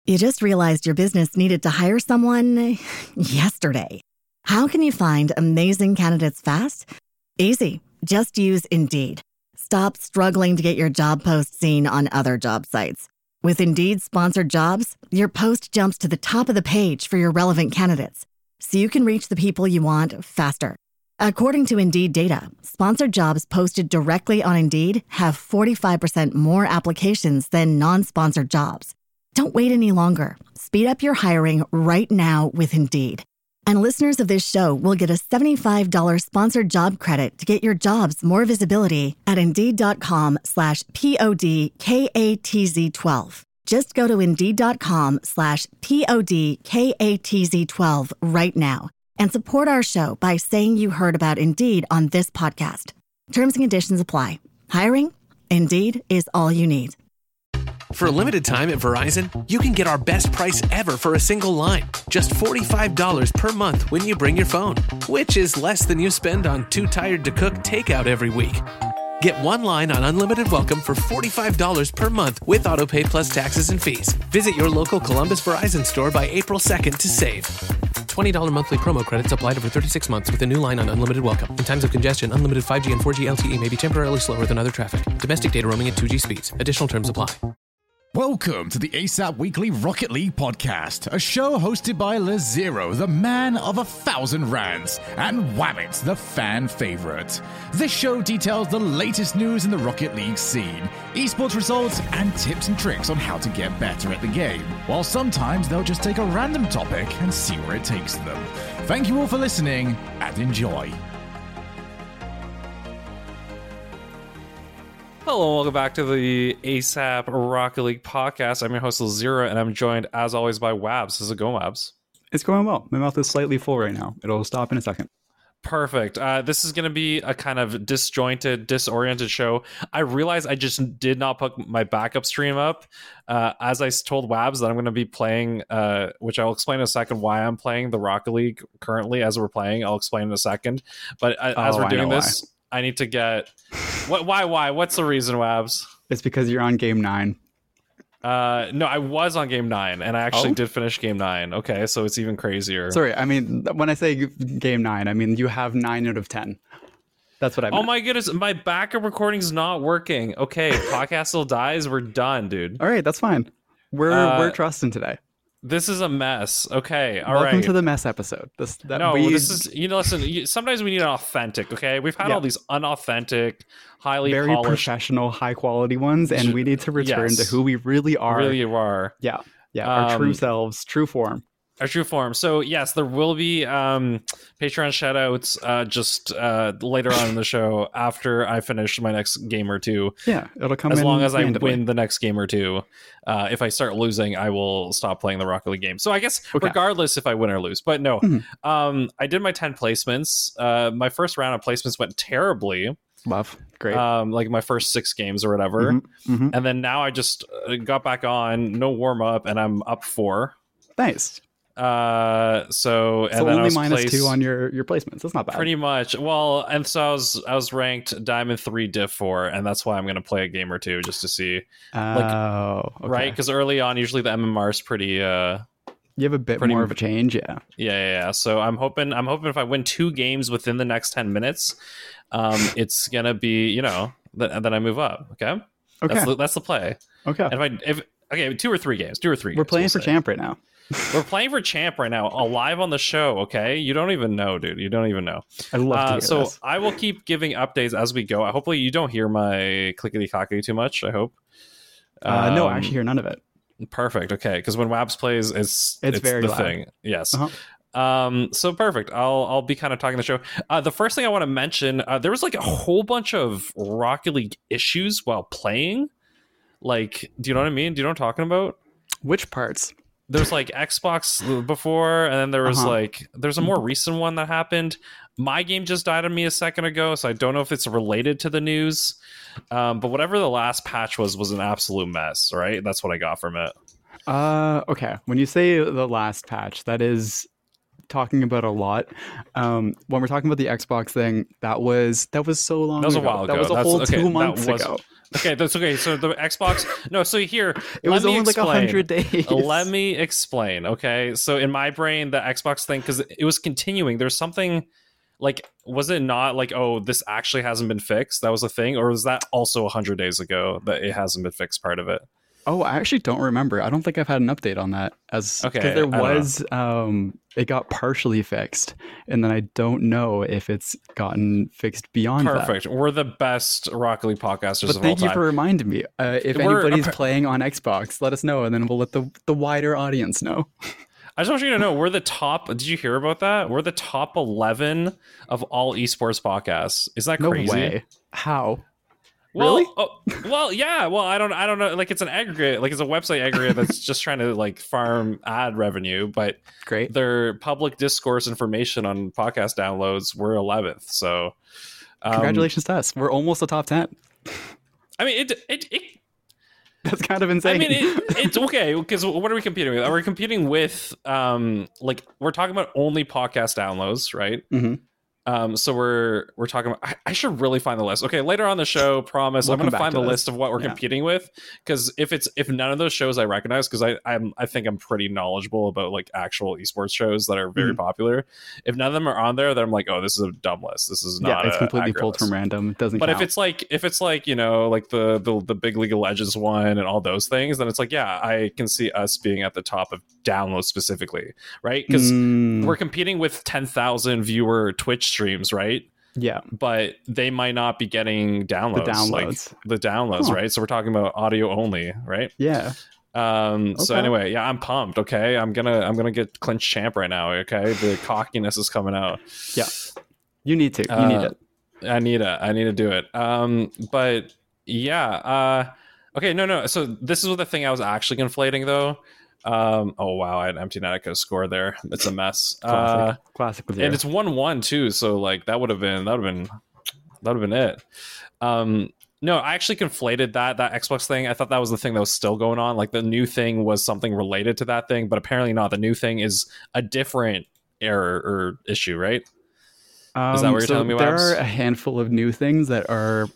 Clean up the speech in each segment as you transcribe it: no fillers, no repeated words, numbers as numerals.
You just realized your business needed to hire someone yesterday. How can you find amazing candidates fast? Easy. Just use Indeed. Stop struggling to get your job post seen on other job sites. With Indeed sponsored jobs, your post jumps to the top of the page for your relevant candidates, so you can reach the people you want faster. According to Indeed data, sponsored jobs posted directly on Indeed have 45% more applications than non-sponsored jobs. Don't wait any longer. Speed up your hiring right now with Indeed. And listeners of this show will get a $75 sponsored job credit to get your jobs more visibility at Indeed.com/PODKATZ12. Just go to Indeed.com/PODKATZ12 right now and support our show by saying you heard about Indeed on this podcast. Terms and conditions apply. Hiring? Indeed is all you need. For a limited time at Verizon, you can get our best price ever for a single line. Just $45 per month when you bring your phone, which is less than you spend on Too Tired to Cook takeout every week. Get one line on Unlimited Welcome for $45 per month with autopay plus taxes and fees. Visit your local Columbus Verizon store by April 2nd to save. $20 monthly promo credits applied over 36 months with a new line on Unlimited Welcome. In times of congestion, unlimited 5G and 4G LTE may be temporarily slower than other traffic. Domestic data roaming at 2G speeds. Additional terms apply. Welcome to the ASAP Weekly Rocket League podcast, a show hosted by LeZero, the man of 1,000 rants, and Wabbit, the fan favorite. This show details the latest news in the Rocket League scene, esports results, and tips and tricks on how to get better at the game, while sometimes they'll just take a random topic and see where it takes them. Thank you all for listening, and enjoy. Hello, and welcome back to the ASAP Rocket League podcast. I'm your host, LeZero, and I'm joined, as always, by Wabs. How's it going, Wabs? It's going well. My mouth is slightly full right now. It'll stop in a second. Perfect. This is going to be a kind of disjointed, disoriented show. I realized I just did not put my backup stream up. As I told Wabs that I'm going to be playing, which I'll explain in a second why I'm playing the Rocket League currently as we're playing. I'll explain in a second. But as we're doing this... Why. I need to get... Why? What's the reason, Wabs? It's because you're on Game 9. No, I was on Game 9, and I actually did finish Game 9. Okay, so it's even crazier. Sorry, I mean, when I say Game 9, I mean you have 9 out of 10. That's what I meant. Oh my goodness, my backup recording's not working. Okay, podcast still dies, we're done, dude. All right, that's fine. We're trusting today. This is a mess. Okay, all right. Welcome to the mess episode. This is, listen, sometimes we need an authentic, okay? We've had all these unauthentic, highly very polished, professional, high-quality ones, and we need to return to who we really are. Yeah, our true selves, true form. Our true form. So yes, there will be Patreon shoutouts just later on in the show after I finish my next game or two. Yeah, it'll come as in long as randomly. I win the next game or two. If I start losing, I will stop playing the Rocket League game. So I guess regardless if I win or lose. But no, I did my 10 placements. My first round of placements went terribly. Love. Great. Like my first 6 games or whatever. And then now I just got back on, no warm up, and I'm up 4. Nice. So then only I was -2 on your placements. That's not bad. Pretty much. Well, and so I was ranked Diamond 3 Div 4, and that's why I'm gonna play a game or two just to see. Right? Because early on, usually the MMR is pretty. You have a bit more of a change, yeah. Yeah. So I'm hoping if I win 2 games within the next 10 minutes, it's gonna be then I move up. Okay. That's the play. Okay. And if 2 or 3 games. We're playing for champ right now. We're playing for champ right now, live on the show, okay? You don't even know, dude. You don't even know. I love to hear so this. I will keep giving updates as we go. Hopefully you don't hear my clickety-clackety too much, I hope. No, I actually hear none of it. Perfect, okay. Because when Wabs plays, it's very the loud. thing. Yes. So perfect. I'll be kind of talking the show. The first thing I want to mention, there was like a whole bunch of Rocket League issues while playing. Like, do you know what I mean? Do you know what I'm talking about? Which parts? There's like Xbox before, and then there was there's a more recent one that happened. My game just died on me a second ago, so I don't know if it's related to the news. But whatever the last patch was an absolute mess, right? That's what I got from it. Okay. When you say the last patch, that is talking about a lot. When we're talking about the Xbox thing, that was so long ago. That was a while ago. That was a whole 2 months ago. Okay, that's okay. So the Xbox, no. So here, it was only like 100 days. Let me explain. Okay, so in my brain, the Xbox thing, because it was continuing. There's something like, was it not like, oh, this actually hasn't been fixed? That was a thing, or was that also 100 days ago that it hasn't been fixed? Part of it. Oh, I actually don't remember. I don't think I've had an update on that. Because there was, it got partially fixed, and then I don't know if it's gotten fixed beyond that. Perfect. We're the best Rocket League podcasters of all time. Thank you for reminding me. If anybody's playing on Xbox, let us know, and then we'll let the wider audience know. I just want you to know, we're the top. Did you hear about that? We're the top 11 of all esports podcasts. Is that crazy? No way. How? Well, really? Yeah. Well, I don't know. Like, it's an aggregate, like it's a website aggregate that's just trying to like farm ad revenue, but great. Their public discourse information on podcast downloads, we're 11th. So, congratulations to us. We're almost the top 10. I mean, it that's kind of insane. I mean, it's okay, because what are we competing with? Are we competing with like, we're talking about only podcast downloads, right? Mm-hmm. So we're talking about, I should really find the list. Okay, later on the show, promise, I'm going to find the list of what we're competing with, because if none of those shows I recognize, because I think I'm pretty knowledgeable about like actual esports shows that are very popular. If none of them are on there, then I'm like, oh, this is a dumb list. This is not. It's completely pulled from random. It doesn't. But count. if it's like you know, like the big League of Legends one and all those things, then it's like, yeah, I can see us being at the top of downloads specifically, right? Because we're competing with 10,000 viewer Twitch streams, right? Yeah, but they might not be getting downloads. The downloads, right? So we're talking about audio only, right? Yeah. So anyway, yeah, I'm pumped. Okay, I'm gonna get clinch champ right now. Okay, the cockiness is coming out. Yeah, you need to. You need it. I need to do it. But yeah. Okay, no. So this is the thing I was actually conflating though. Oh wow, I had empty Netica score there. It's a mess. Classic with you. And it's 1-1 too, so like that would have been it. No, I actually conflated that Xbox thing. I thought that was the thing that was still going on. Like the new thing was something related to that thing, but apparently not. The new thing is a different error or issue, right? Is that what you're telling me, Wabs? There are a handful of new things that are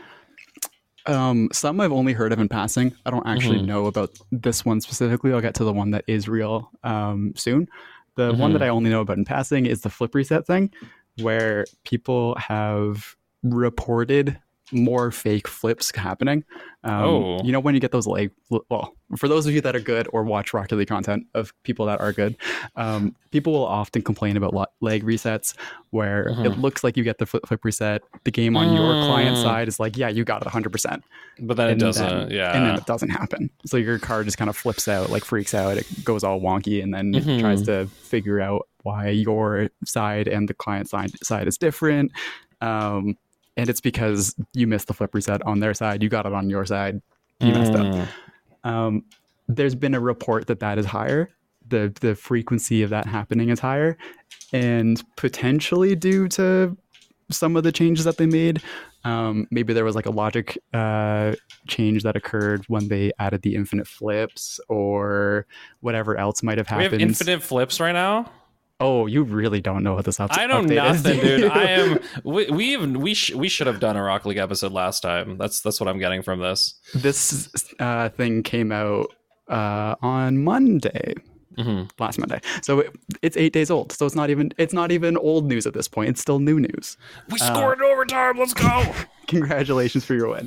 some I've only heard of in passing. I don't actually know about this one specifically. I'll get to the one that is real soon. The one that I only know about in passing is the flip reset thing, where people have reported more fake flips happening. You know, when you get those well, for those of you that are good or watch Rocket League content of people that are good, people will often complain about lag resets where it looks like you get the flip reset. The game on your client side is like, yeah, you got it 100%. But then it doesn't. And then it doesn't happen. So your card just kind of flips out, like freaks out. It goes all wonky and then it tries to figure out why your side and the client side is different. And it's because you missed the flip reset on their side. You got it on your side. You messed up. There's been a report that is higher. The frequency of that happening is higher. And potentially due to some of the changes that they made. Maybe there was like a logic change that occurred when they added the infinite flips or whatever else might have happened. We have infinite flips right now? Oh, you really don't know what this update is. I know nothing, dude. I am. We should have done a Rocket League episode last time. That's what I'm getting from this. This thing came out on Monday, last Monday. So it's 8 days old. So it's not even old news at this point. It's still new news. We scored in overtime. Let's go! Congratulations for your win.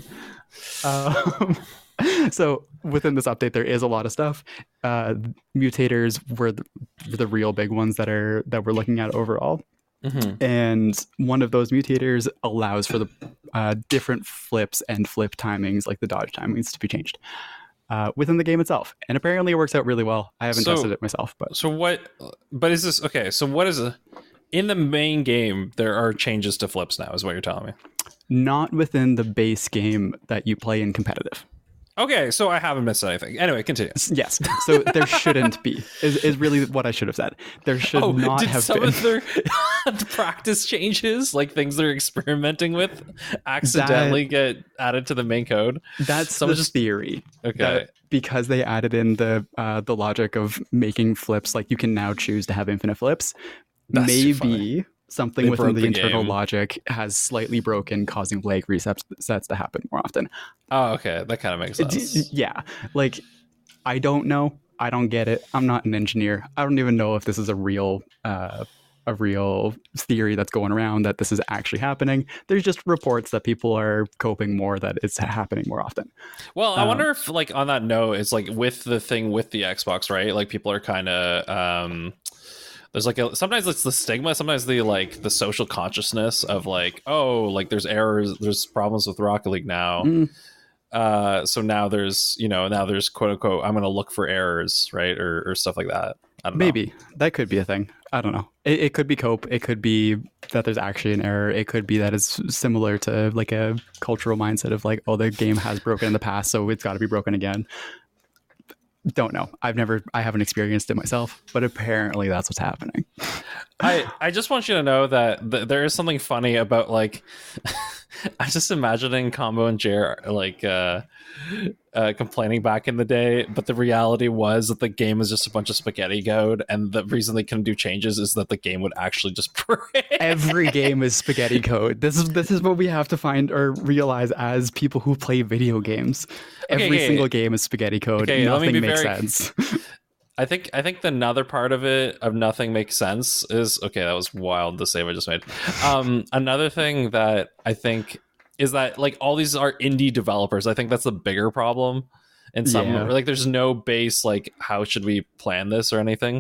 So within this update, there is a lot of stuff. Mutators were the real big ones that we're looking at overall. And one of those mutators allows for the different flips and flip timings, like the dodge timings, to be changed within the game itself. And apparently it works out really well. I haven't tested it myself, but is this okay? So what is in the main game? There are changes to flips now, is what you're telling me? Not within the base game that you play in competitive. Okay, so I haven't missed anything. Anyway, continue. Yes, so there shouldn't be, is really what I should have said. There should not have been. Some of their practice changes, like things they're experimenting with, accidentally get added to the main code? That's the theory. Okay. because they added in the logic of making flips, like you can now choose to have infinite flips. That's too funny. Maybe something They within broke the the internal game. logic has slightly broken, causing leg resets to happen more often. Oh, okay, that kind of makes sense. Yeah, like I don't know. I don't get it. I'm not an engineer. I don't even know if this is a real theory that's going around that this is actually happening. There's just reports that people are coping more, that it's happening more often. Well, I wonder if, like, on that note, it's like with the thing with the Xbox, right? Like, people are kind of there's like sometimes it's the stigma, sometimes the social consciousness of like, oh, like there's errors, there's problems with Rocket League now. So now there's quote unquote, I'm gonna look for errors, right, or stuff like that. I don't know. Maybe that could be a thing. I don't know. It could be cope. It could be that there's actually an error. It could be that it's similar to like a cultural mindset of like, oh, the game has broken in the past, so it's got to be broken again. Don't know. I haven't experienced it myself, but apparently that's what's happening. I just want you to know that there is something funny about, like, I'm just imagining Combo and Jer like complaining back in the day, but the reality was that the game is just a bunch of spaghetti code, and the reason they couldn't do changes is that the game would actually just break. Every game is spaghetti code. This is what we have to find or realize as people who play video games. Every single game is spaghetti code. Okay, nothing makes sense. I think another part of it of nothing makes sense is, okay, that was wild, the save I just made. Another thing that I think is that, like, all these are indie developers. I think that's the bigger problem. In some, like, there's no base, like, how should we plan this or anything.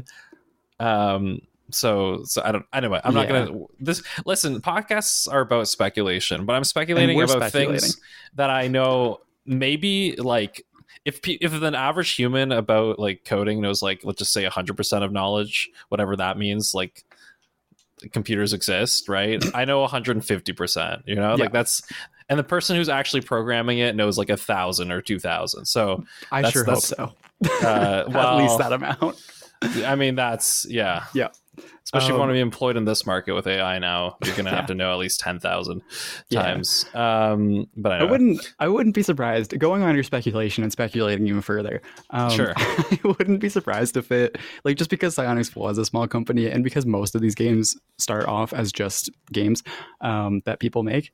So I don't. Anyway, I'm not gonna. Listen, podcasts are about speculation, but I'm speculating about things that I know. Maybe, like, if an average human about, like, coding knows, like, let's just say 100% of knowledge, whatever that means, like, computers exist, right? I know 150%. You know, like, that's. And the person who's actually programming it knows like 1,000 or 2,000. So I hope so. Well, at least that amount. I mean, that's yeah. Especially if you want to be employed in this market with AI now, you're gonna have to know at least 10,000 times. But I wouldn't be surprised, going on your speculation and speculating even further. Sure. I wouldn't be surprised if it, like, just because Psyonix was a small company and because most of these games start off as just games that people make,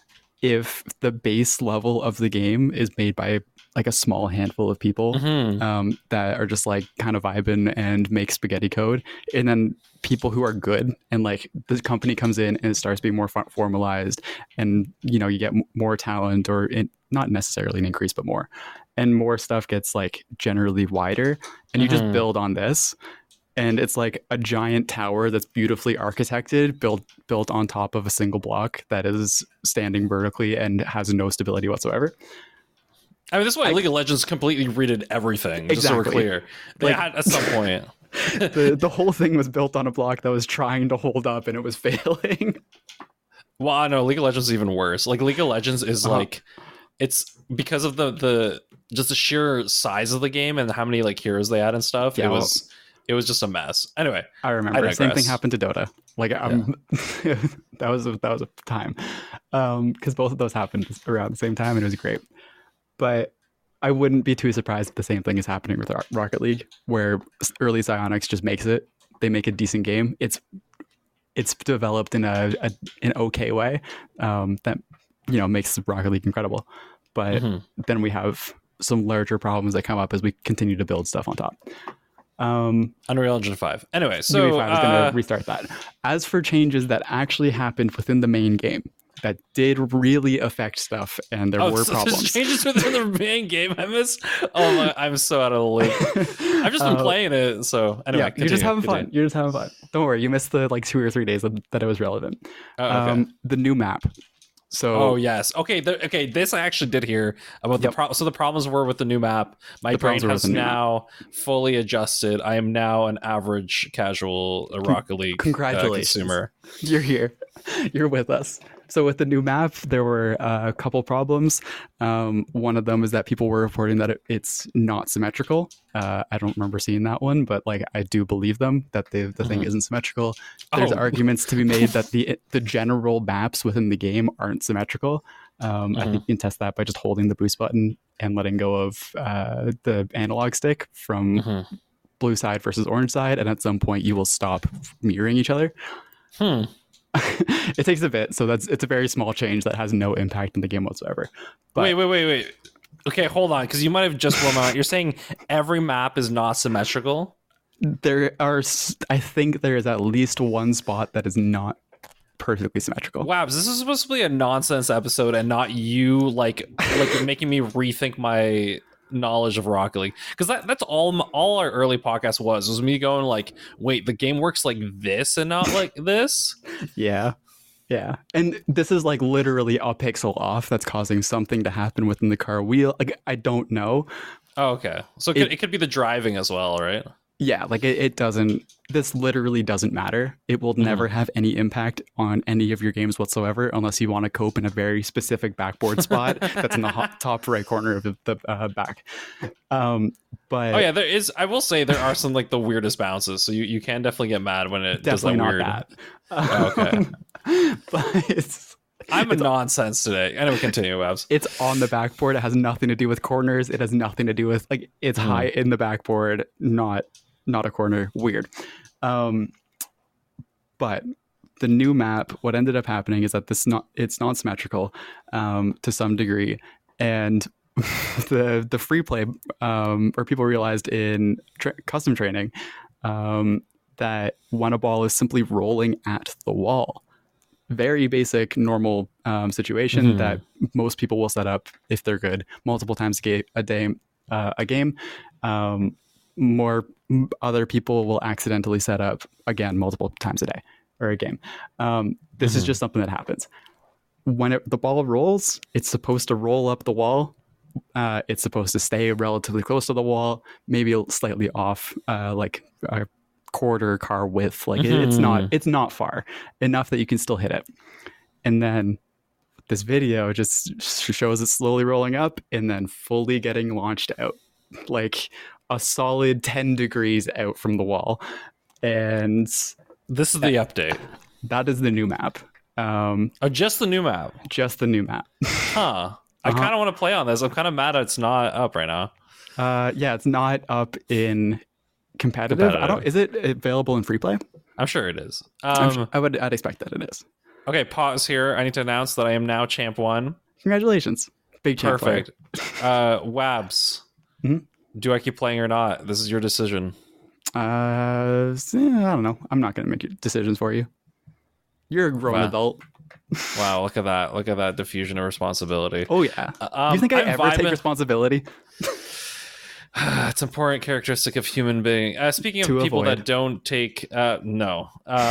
if the base level of the game is made by like a small handful of people that are just like kind of vibing and make spaghetti code, and then people who are good, and like the company comes in and it starts being more formalized, and you know, you get more talent, or not necessarily an increase, but more, and more stuff gets like generally wider, and you just build on this. And it's like a giant tower that's beautifully architected, built on top of a single block that is standing vertically and has no stability whatsoever. I mean, this is why League of Legends completely redid everything, just so we're clear. They had at some point. the whole thing was built on a block that was trying to hold up, and it was failing. Well, I know League of Legends is even worse. Like, League of Legends is like, it's because of the just the sheer size of the game and how many like heroes they had and stuff. Yeah, it was just a mess. Anyway, I remember the same thing happened to Dota. Like, that was a time, because both of those happened around the same time, and it was great. But I wouldn't be too surprised if the same thing is happening with Rocket League, where early Psyonix just makes it. They make a decent game. It's developed in an okay way that, you know, makes Rocket League incredible. But then we have some larger problems that come up as we continue to build stuff on top. Unreal Engine 5. Anyway, so UE5 is going to restart that. As for changes that actually happened within the main game that did really affect stuff, and there were problems. Changes within the main game, I miss. Oh my, I'm so out of the loop. I've just been playing it, so anyway. Yeah, you're just having fun. You're just having fun. Don't worry, you missed the like 2 or 3 days that it was relevant. Okay. The new map. So, yes. Okay. This I actually did hear about so the problems were with the new map. My brain has now fully adjusted. I am now an average casual Rocket League consumer. You're here. You're with us. So with the new map, there were a couple problems. One of them is that people were reporting that it's not symmetrical. I don't remember seeing that one, but like I do believe them that the thing isn't symmetrical. There's arguments to be made that the general maps within the game aren't symmetrical. I think you can test that by just holding the boost button and letting go of the analog stick from blue side versus orange side, and at some point you will stop mirroring each other. It takes a bit, so it's a very small change that has no impact on the game whatsoever. But Wait. Okay, hold on, because you might have just blown my mind. You're saying every map is not symmetrical? I think there is at least one spot that is not perfectly symmetrical. Wow, this is supposed to be a nonsense episode and not you like making me rethink my knowledge of Rocket League, because that's all our early podcast was me going like, wait, the game works like this and not like this. Yeah, and this is like literally a pixel off that's causing something to happen within the car wheel. Like, I don't know. Oh, okay, so it could be the driving as well, right? Yeah, like it doesn't, this literally doesn't matter. It will never have any impact on any of your games whatsoever, unless you want to cope in a very specific backboard spot that's in the top right corner of the back. But oh yeah, I will say there are some like the weirdest bounces, so you can definitely get mad when it does that weird. Okay. But I'm a nonsense today. Anyway, continue, Wabs. It's on the backboard. It has nothing to do with corners. It has nothing to do with, like, it's high in the backboard, not a corner. Weird. But the new map, what ended up happening is that it's non-symmetrical to some degree, and the free play or people realized in custom training that when a ball is simply rolling at the wall, very basic normal situation that most people will set up if they're good multiple times a game. More other people will accidentally set up again multiple times a day or a game. This is just something that happens when the ball rolls. It's supposed to roll up the wall. It's supposed to stay relatively close to the wall, maybe slightly off, like a quarter car width. Like it's not far enough that you can still hit it. And then this video just shows it slowly rolling up and then fully getting launched out, like a solid 10 degrees out from the wall. And this is the update. That is the new map. Just the new map. Just the new map. Huh. I kind of want to play on this. I'm kind of mad that it's not up right now. Yeah, it's not up in competitive. Is it available in free play? I'm sure it is. I'd expect that it is. Okay, pause here. I need to announce that I am now Champ 1. Congratulations. Big champ. Perfect. Wabs, do I keep playing or not? This is your decision. I don't know. I'm not going to make decisions for you. You're a grown adult. Wow, look at that. Look at that diffusion of responsibility. Oh, yeah. You think I ever take responsibility? It's an important characteristic of human being. Speaking of people that don't take... no.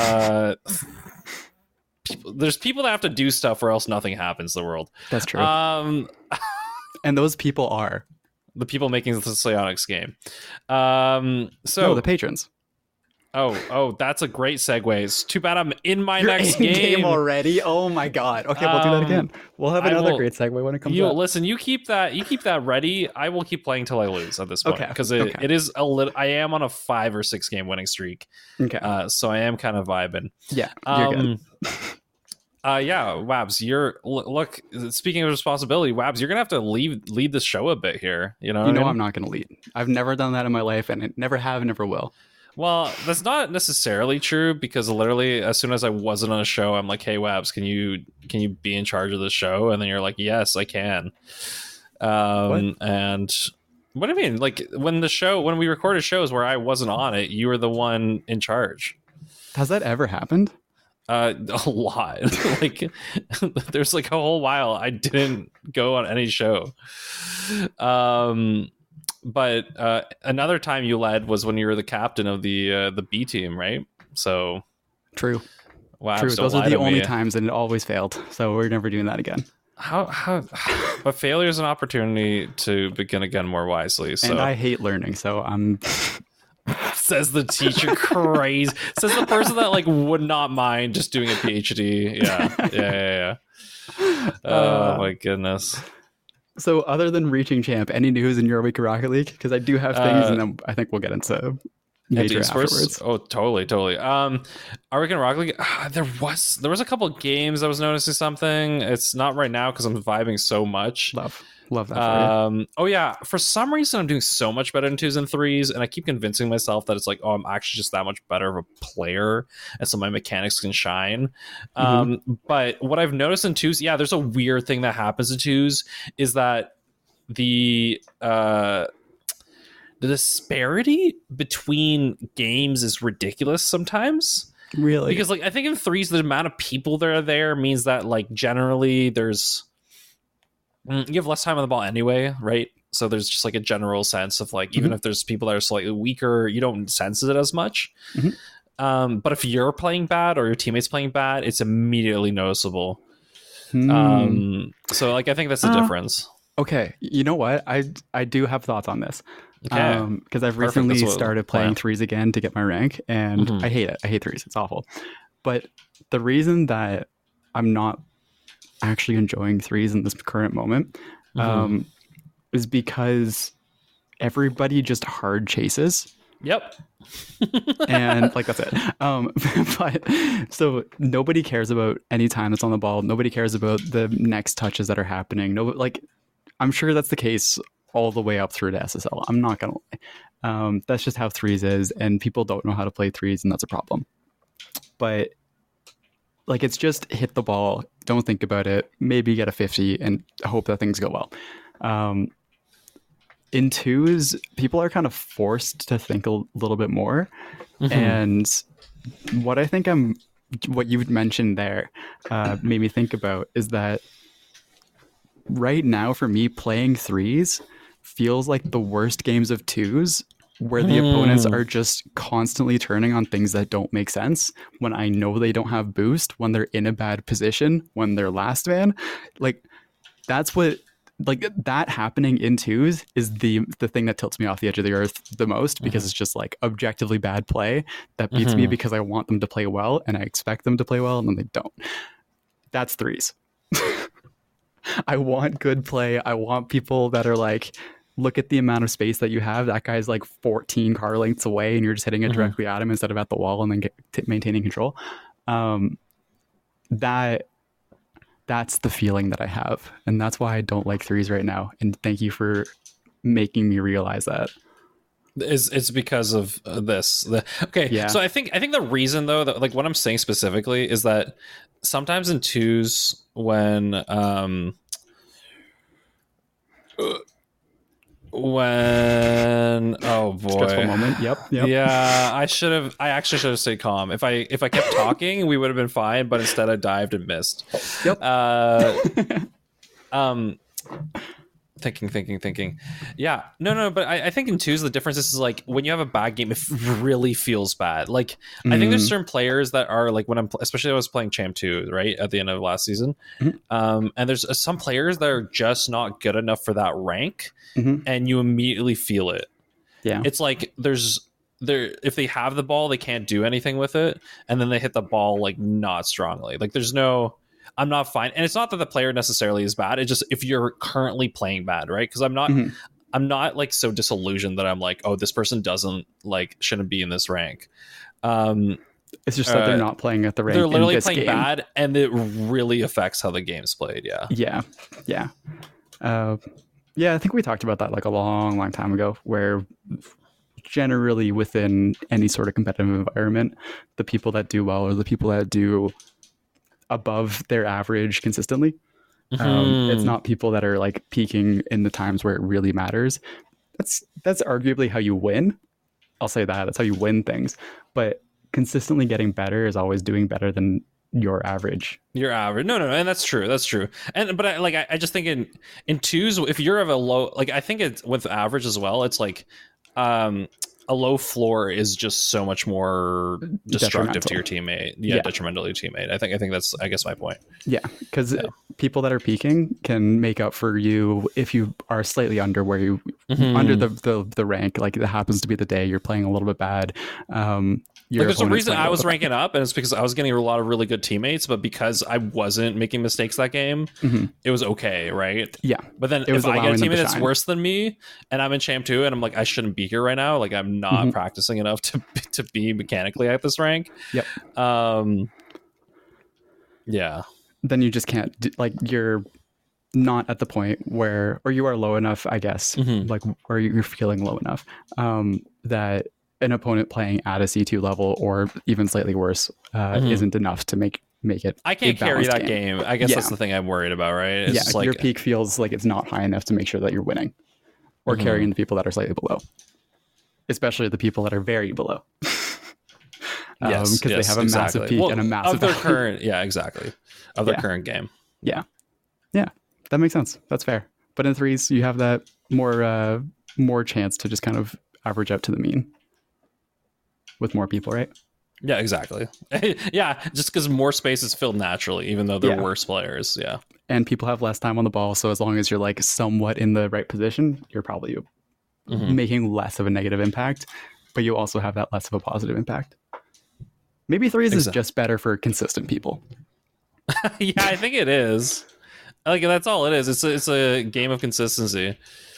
There's people that have to do stuff or else nothing happens in the world. That's true. And those people are... the people making the Psyonix game. No, the patrons. Oh, that's a great segue. It's too bad I'm in my next game already. Oh my god. Okay, we'll do that again. We'll have another great segue when it comes up. Listen, you keep that ready. I will keep playing till I lose at this point, because it is a little. I am on a 5 or 6 game winning streak. Okay. So I am kind of vibing. Yeah. You're good. Yeah, Wabs, look. Speaking of responsibility, Wabs, you're gonna have to lead the show a bit here. You know, I'm not gonna lead. I've never done that in my life, and I never have, never will. Well, that's not necessarily true, because literally as soon as I wasn't on a show, I'm like, hey, Wabs, can you be in charge of the show? And then you're like, yes, I can. And what do you mean? Like when we recorded shows where I wasn't on it, you were the one in charge. Has that ever happened? A lot. Like there's like a whole while I didn't go on any show. But another time you led was when you were the captain of the B team, right? So true. Wow. True. Those are the only times, and it always failed. So we're never doing that again. How? But failure is an opportunity to begin again more wisely. So. And I hate learning, so I'm. Says the teacher, crazy. Says the person that like would not mind just doing a PhD. Yeah. Oh my goodness. So other than reaching champ, any news in your week of Rocket League? Because I do have things, and then I think we'll get into major esports? afterwards. Oh, totally. Are we gonna Rocket League? There was a couple of games I was noticing something. It's not right now because I'm vibing so much. Love that for you. Oh yeah, for some reason I'm doing so much better in 2s and 3s, and I keep convincing myself that it's like, oh, I'm actually just that much better of a player, and so my mechanics can shine. But what I've noticed in 2s, yeah, there's a weird thing that happens in 2s, is that the disparity between games is ridiculous sometimes. Really? Because like I think in 3s the amount of people that are there means that like generally there's you have less time on the ball anyway, right? So there's just like a general sense of like, even if there's people that are slightly weaker, you don't sense it as much. But if you're playing bad or your teammates playing bad, it's immediately noticeable. So like I think that's the difference. Okay, you know what? I do have thoughts on this. Okay. Because I've Perfect. recently That's what- started playing 3s again to get my rank, and I hate it. I hate 3s. It's awful. But the reason that I'm not actually enjoying 3s in this current moment is because everybody just hard chases. Yep. And like that's it. But so nobody cares about any time that's on the ball. Nobody cares about the next touches that are happening. No, like I'm sure that's the case all the way up through to SSL. I'm not gonna lie. That's just how 3s is, and people don't know how to play 3s, and that's a problem. But like it's just hit the ball, don't think about it, maybe get a 50 and hope that things go well. In 2s, people are kind of forced to think a little bit more. And what I think what you mentioned there made me think about is that right now for me, playing 3s feels like the worst games of 2s, where the opponents are just constantly turning on things that don't make sense, when I know they don't have boost, when they're in a bad position, when they're last man. Like that's what, like that happening in 2s is the thing that tilts me off the edge of the earth the most, because it's just like objectively bad play that beats me because I want them to play well and I expect them to play well and then they don't. That's 3s. I want good play. I want people that are like, look at the amount of space that you have. That guy's like 14 car lengths away and you're just hitting it directly at him instead of at the wall, and then maintaining control. That's the feeling that I have. And that's why I don't like 3s right now. And thank you for making me realize that. It's because of this. Okay, Yeah. so I think the reason though, that, like what I'm saying specifically, is that sometimes in 2s when oh boy, Stressful moment. Yep. Yeah, I actually should have stayed calm. If I kept talking, we would have been fine, but instead I dived and missed. Yep. Thinking. Yeah, no, but I think in 2s the difference is like when you have a bad game, it really feels bad. Like I think there's certain players that are like, when especially I was playing Champ 2 right at the end of last season, and there's some players that are just not good enough for that rank, and you immediately feel it. Yeah. It's like if they have the ball, they can't do anything with it, and then they hit the ball like not strongly. Like there's no, I'm not fine. And it's not that the player necessarily is bad. It's just if you're currently playing bad, right? Because I'm not like so disillusioned that I'm like, oh, this person shouldn't be in this rank. It's just that they're not playing at the rank. They're literally in this playing game. bad, and it really affects how the game's played. Yeah. Yeah. I think we talked about that like a long time ago, where generally within any sort of competitive environment, the people that do well are the people that do above their average consistently. It's not people that are like peaking in the times where it really matters. That's arguably how you win. I'll say that's how you win things. But consistently getting better is always doing better than your average. Your average. No, and that's true. But I just think in 2s, if you're of a low, like I think it's with average as well, it's like a low floor is just so much more destructive to your teammate. Detrimental to your teammate. I think that's, I guess, my point. Yeah, because people that are peaking can make up for you if you are slightly under where you under the rank. Like it happens to be the day you're playing a little bit bad. your there's a opponent's reason playing I was with. ranking up, and it's because I was getting a lot of really good teammates, but because I wasn't making mistakes that game, it was okay, right? Yeah. But then It was if I get a allowing them to teammate that's shine. worse than me, and I'm in Champ 2, and I'm like, I shouldn't be here right now, like I'm not practicing enough to be mechanically at this rank. Yep. Yeah. Then you just can't like you're not at the point where, or you are low enough, I guess, like, or you're feeling low enough that an opponent playing at a C2 level or even slightly worse isn't enough to make it. I can't carry that game. I guess that's the thing I'm worried about, right? It's Yeah, just like, your peak feels like it's not high enough to make sure that you're winning or carrying the people that are slightly below, especially the people that are very below. Because they have a massive peak and a massive of their current, of their current game. Yeah, that makes sense. That's fair. But in threes, you have that more chance to just kind of average out to the mean with more people, right? Yeah, exactly. Yeah, just because more space is filled naturally, even though they're worse players. Yeah, and people have less time on the ball, so as long as you're like somewhat in the right position, you're probably making less of a negative impact, but you also have that less of a positive impact. Maybe threes is just better for consistent people. Yeah, I think it is. Like that's all it is. It's a game of consistency.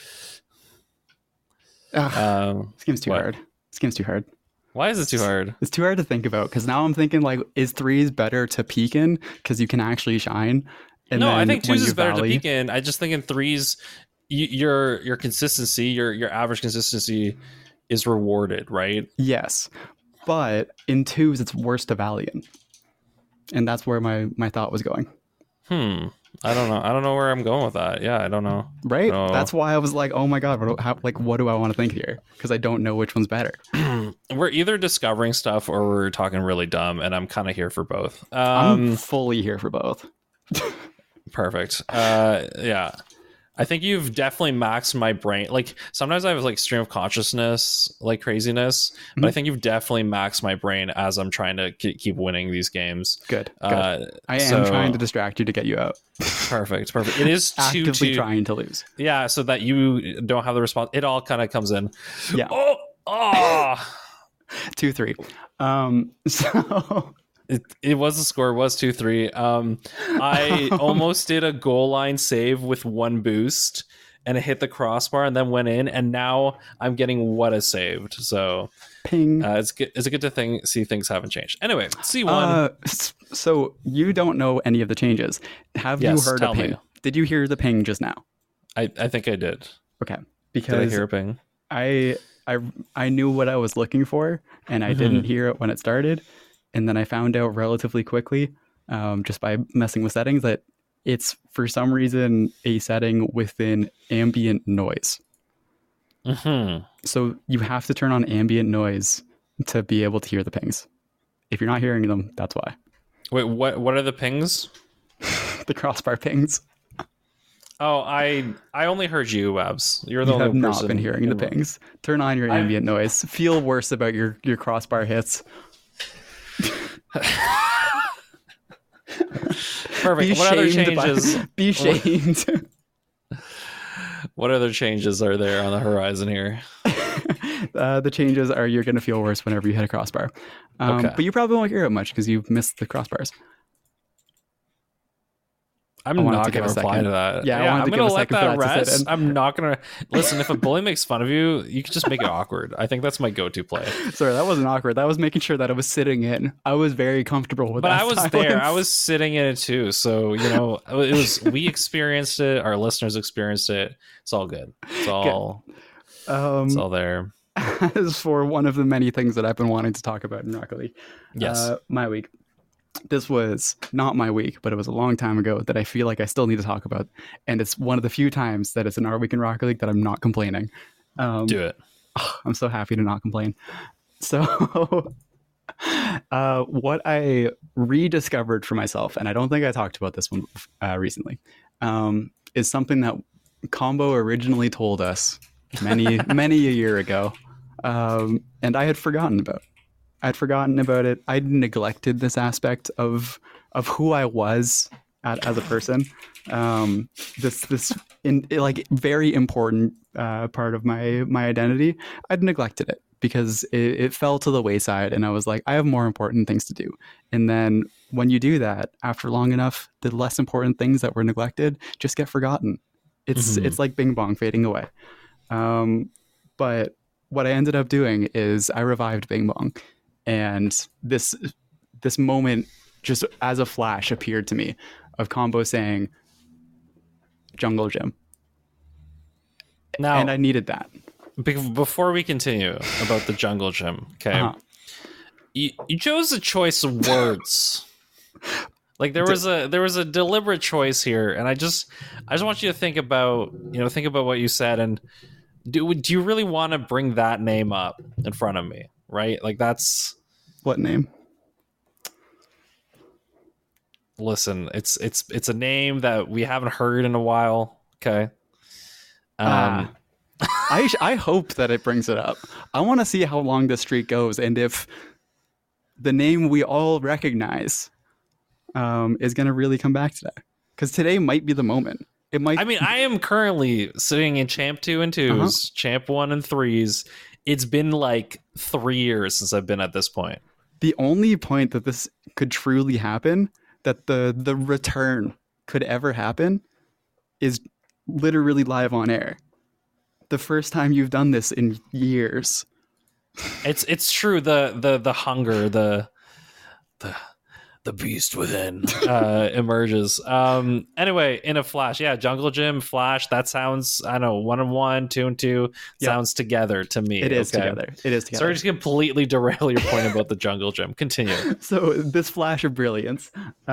This game's too hard. This game's too hard. Why is it too hard? It's too hard to think about because now I'm thinking like, is threes better to peak in because you can actually shine? And no, then I think when twos you is better to valley- peak in. I just think in threes, your consistency, your average consistency is rewarded, right? Yes, but in twos it's worse to valley in, and that's where my thought was going. I don't know. I don't know where I'm going with that. Yeah, I don't know. Right? Oh. That's why I was like, oh my god, what do I want to think here? Because I don't know which one's better. We're either discovering stuff or we're talking really dumb, and I'm kind of here for both. I'm fully here for both. Perfect. Yeah. I think you've definitely maxed my brain. Like sometimes I have like stream of consciousness, like craziness, but I think you've definitely maxed my brain as I'm trying to keep winning these games. Good. I am trying to distract you to get you out. Perfect. It is actively trying to lose. Yeah, so that you don't have the response. It all kind of comes in. Yeah. Oh. 2-3. So it was the score. It was 2-3. I almost did a goal line save with one boost, and it hit the crossbar and then went in. And now I'm getting what is saved. So ping. It's good to see things haven't changed. Anyway, C1. So you don't know any of the changes. Have you heard a ping? Did you hear the ping just now? I think I did. Okay, because did I hear a ping? I knew what I was looking for, and I didn't hear it when it started. And then I found out relatively quickly, just by messing with settings, that it's for some reason a setting within ambient noise. So you have to turn on ambient noise to be able to hear the pings. If you're not hearing them, that's why. Wait, what are the pings? The crossbar pings. Oh, I only heard you, Wabs. You're the You only have not person been hearing the pings. Turn on your ambient noise. Feel worse about your crossbar hits. Perfect. What other changes? Be shamed. What other changes are there on the horizon here? The changes are you're going to feel worse whenever you hit a crossbar. But you probably won't hear it much because you've missed the crossbars. I'm not going to reply to that. Yeah, I'm going to let that rest. I'm not going to listen. If a bully makes fun of you, you can just make it awkward. I think that's my go-to play. Sorry, that wasn't awkward. That was making sure that I was sitting in. I was very comfortable with that. But I was silence. there. I was sitting in it too. So it was. We experienced it. Our listeners experienced it. It's all good. It's all. It's all there. As for one of the many things that I've been wanting to talk about in Rocket League, yes, my week. This was not my week, but it was a long time ago that I feel like I still need to talk about. And it's one of the few times that it's in our week in Rocket League that I'm not complaining. Do it. I'm so happy to not complain. So what I rediscovered for myself, and I don't think I talked about this one recently, is something that Combo originally told us many a year ago, and I had forgotten about. I'd forgotten about it. I'd neglected this aspect of who I was as a person. This very important part of my identity. I'd neglected it because it fell to the wayside, and I was like, I have more important things to do. And then when you do that, after long enough, the less important things that were neglected just get forgotten. It's like Bing Bong fading away. But what I ended up doing is I revived Bing Bong, and this moment just as a flash appeared to me of Combo saying Jungle Gym. Now, and I needed that. Before we continue about the Jungle Gym, okay, you chose a choice of words. Like there was a deliberate choice here, and I just want you to think about what you said, and do you really want to bring that name up in front of me, right? Like that's what name? Listen, it's a name that we haven't heard in a while. Okay. I hope that it brings it up. I want to see how long this streak goes, and if the name we all recognize is going to really come back today. Because today might be the moment. It might. I mean, I am currently sitting in Champ 2 and 2s, Champ 1 and 3s. It's been like 3 years since I've been at this point. The only point that this could truly happen, that the return could ever happen, is literally live on air. The first time you've done this in years. It's true. The hunger, the beast within emerges. Anyway, in a flash, yeah, Jungle Gym, Flash. That sounds, I don't know, 1 and 1, 2 and 2 sounds together to me. It is together. It is together. Sorry to completely derail your point about the Jungle Gym. Continue. So this flash of brilliance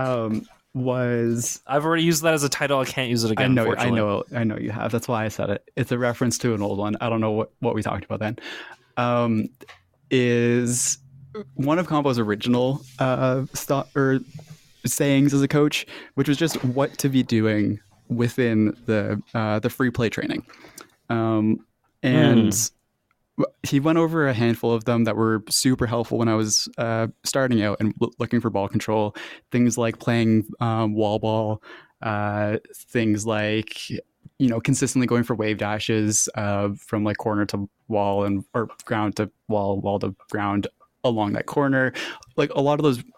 was. I've already used that as a title. I can't use it again. I know you have. That's why I said it. It's a reference to an old one. I don't know what we talked about then. Is one of Combo's original sayings as a coach, which was just what to be doing within the free play training, and he went over a handful of them that were super helpful when I was starting out and looking for ball control. Things like playing wall ball, things like consistently going for wave dashes from like corner to wall or ground to wall to ground along that corner. Like a lot of those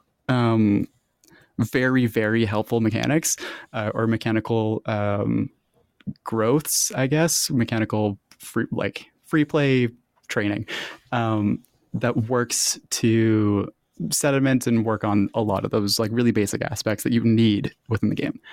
very, very helpful mechanics or mechanical growths, I guess, mechanical free play training that works to sediment and work on a lot of those like really basic aspects that you need within the game.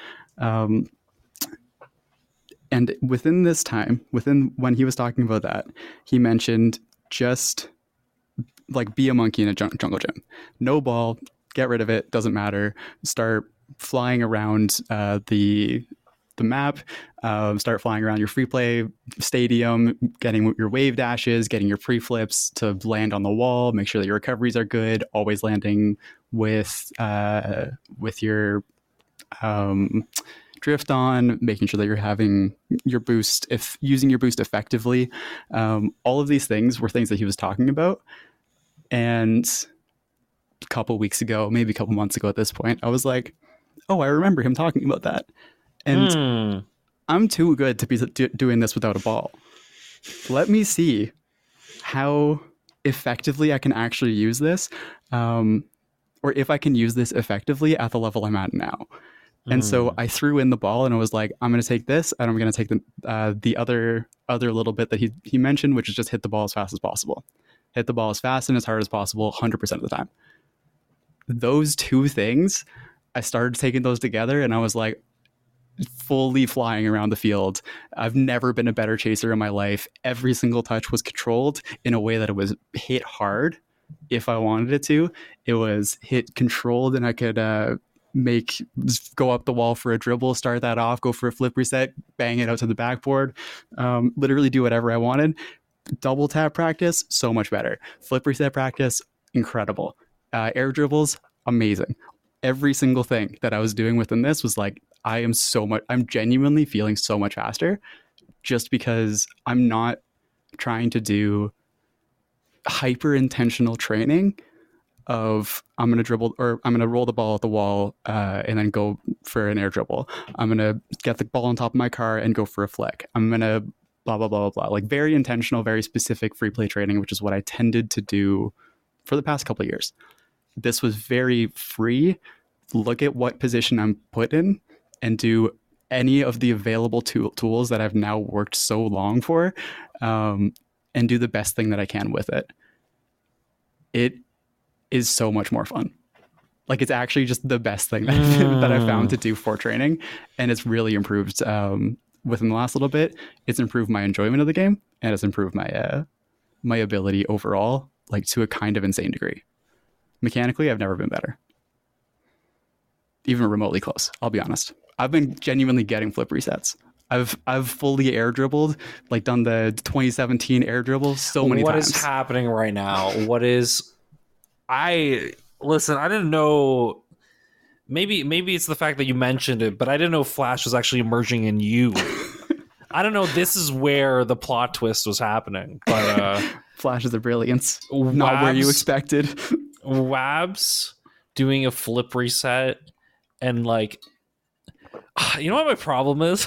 And within this time, within when he was talking about that, he mentioned just like be a monkey in a jungle gym. No ball, get rid of it, doesn't matter. Start flying around the map, start flying around your free play stadium, getting your wave dashes, getting your pre-flips to land on the wall, make sure that your recoveries are good, always landing with your drift on, making sure that you're having your boost, if using your boost effectively. All of these things were things that he was talking about. And a couple weeks ago, maybe a couple months ago at this point, I was like, oh, I remember him talking about that. And I'm too good to be doing this without a ball. Let me see how effectively I can actually use this, or if I can use this effectively at the level I'm at now. And so I threw in the ball and I was like, I'm going to take this and I'm going to take the other little bit that he mentioned, which is just hit the ball as fast as possible. Hit the ball as fast and as hard as possible, 100% of the time. Those two things, I started taking those together and I was like, fully flying around the field. I've never been a better chaser in my life. Every single touch was controlled in a way that it was hit hard if I wanted it to. It was hit controlled and I could go up the wall for a dribble, start that off, go for a flip reset, bang it out to the backboard, literally do whatever I wanted. Double tap practice, so much better. Flip reset practice, incredible. Air dribbles, amazing. Every single thing that I was doing within this was like, I'm genuinely feeling so much faster just because I'm not trying to do hyper intentional training of I'm going to dribble or I'm going to roll the ball at the wall and then go for an air dribble. I'm going to get the ball on top of my car and go for a flick. I'm going to blah, blah, blah, blah, blah. Like very intentional, very specific free play trading, which is what I tended to do for the past couple of years. This was very free. Look at what position I'm put in and do any of the available tools that I've now worked so long for, and do the best thing that I can with it. It is so much more fun. Like it's actually just the best thing that I've found to do for training. And it's really improved within the last little bit. It's improved my enjoyment of the game, and it's improved my my ability overall, like to a kind of insane degree. Mechanically, I've never been better. Even remotely close, I'll be honest. I've been genuinely getting flip resets. I've fully air dribbled, like done the 2017 air dribble so many times. What is happening right now? Listen, I didn't know. Maybe it's the fact that you mentioned it, but I didn't know Flash was actually emerging in you. I don't know. This is where the plot twist was happening. But Flashes of brilliance, not where you expected. Wabs doing a flip reset, and like, you know what my problem is?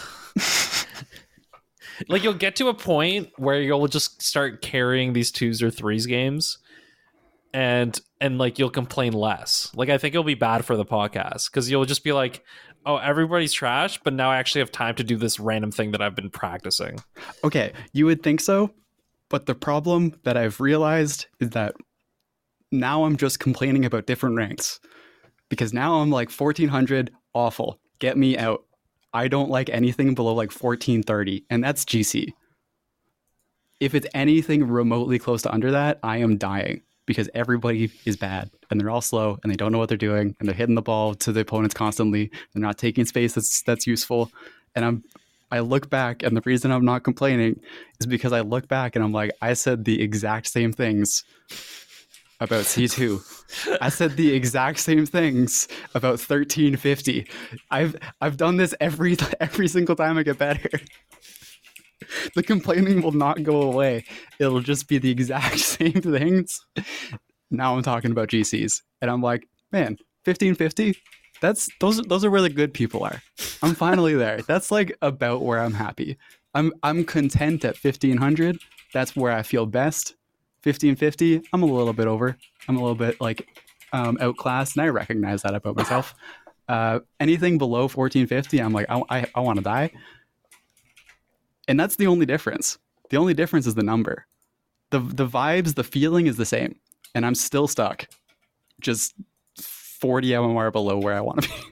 Like you'll get to a point where you'll just start carrying these 2s or 3s games, and like you'll complain less. Like I think it'll be bad for the podcast because you'll just be like, oh, everybody's trash, but now I actually have time to do this random thing that I've been practicing. Okay, you would think so, but the problem that I've realized is that now I'm just complaining about different ranks, because now I'm like 1400, awful, get me out. I don't like anything below like 1430, and that's GC. If it's anything remotely close to under that, I am dying, because everybody is bad and they're all slow and they don't know what they're doing and they're hitting the ball to the opponents constantly. They're not taking space that's useful. And I look back, and the reason I'm not complaining is because I look back and I'm like, I said the exact same things about C2. I said the exact same things about 1350. I've done this every single time I get better. The complaining will not go away. It'll just be the exact same things. Now I'm talking about GCs, and I'm like, man, 1550. Those are where the good people are. I'm finally there. That's like about where I'm happy. I'm content at 1500. That's where I feel best. 1550, I'm a little bit over. I'm a little bit like outclassed, and I recognize that about myself. Anything below 1450, I'm like, I want to die. And that's the only difference. The only difference is the number. The vibes, the feeling is the same. And I'm still stuck. Just 40 MMR below where I want to be.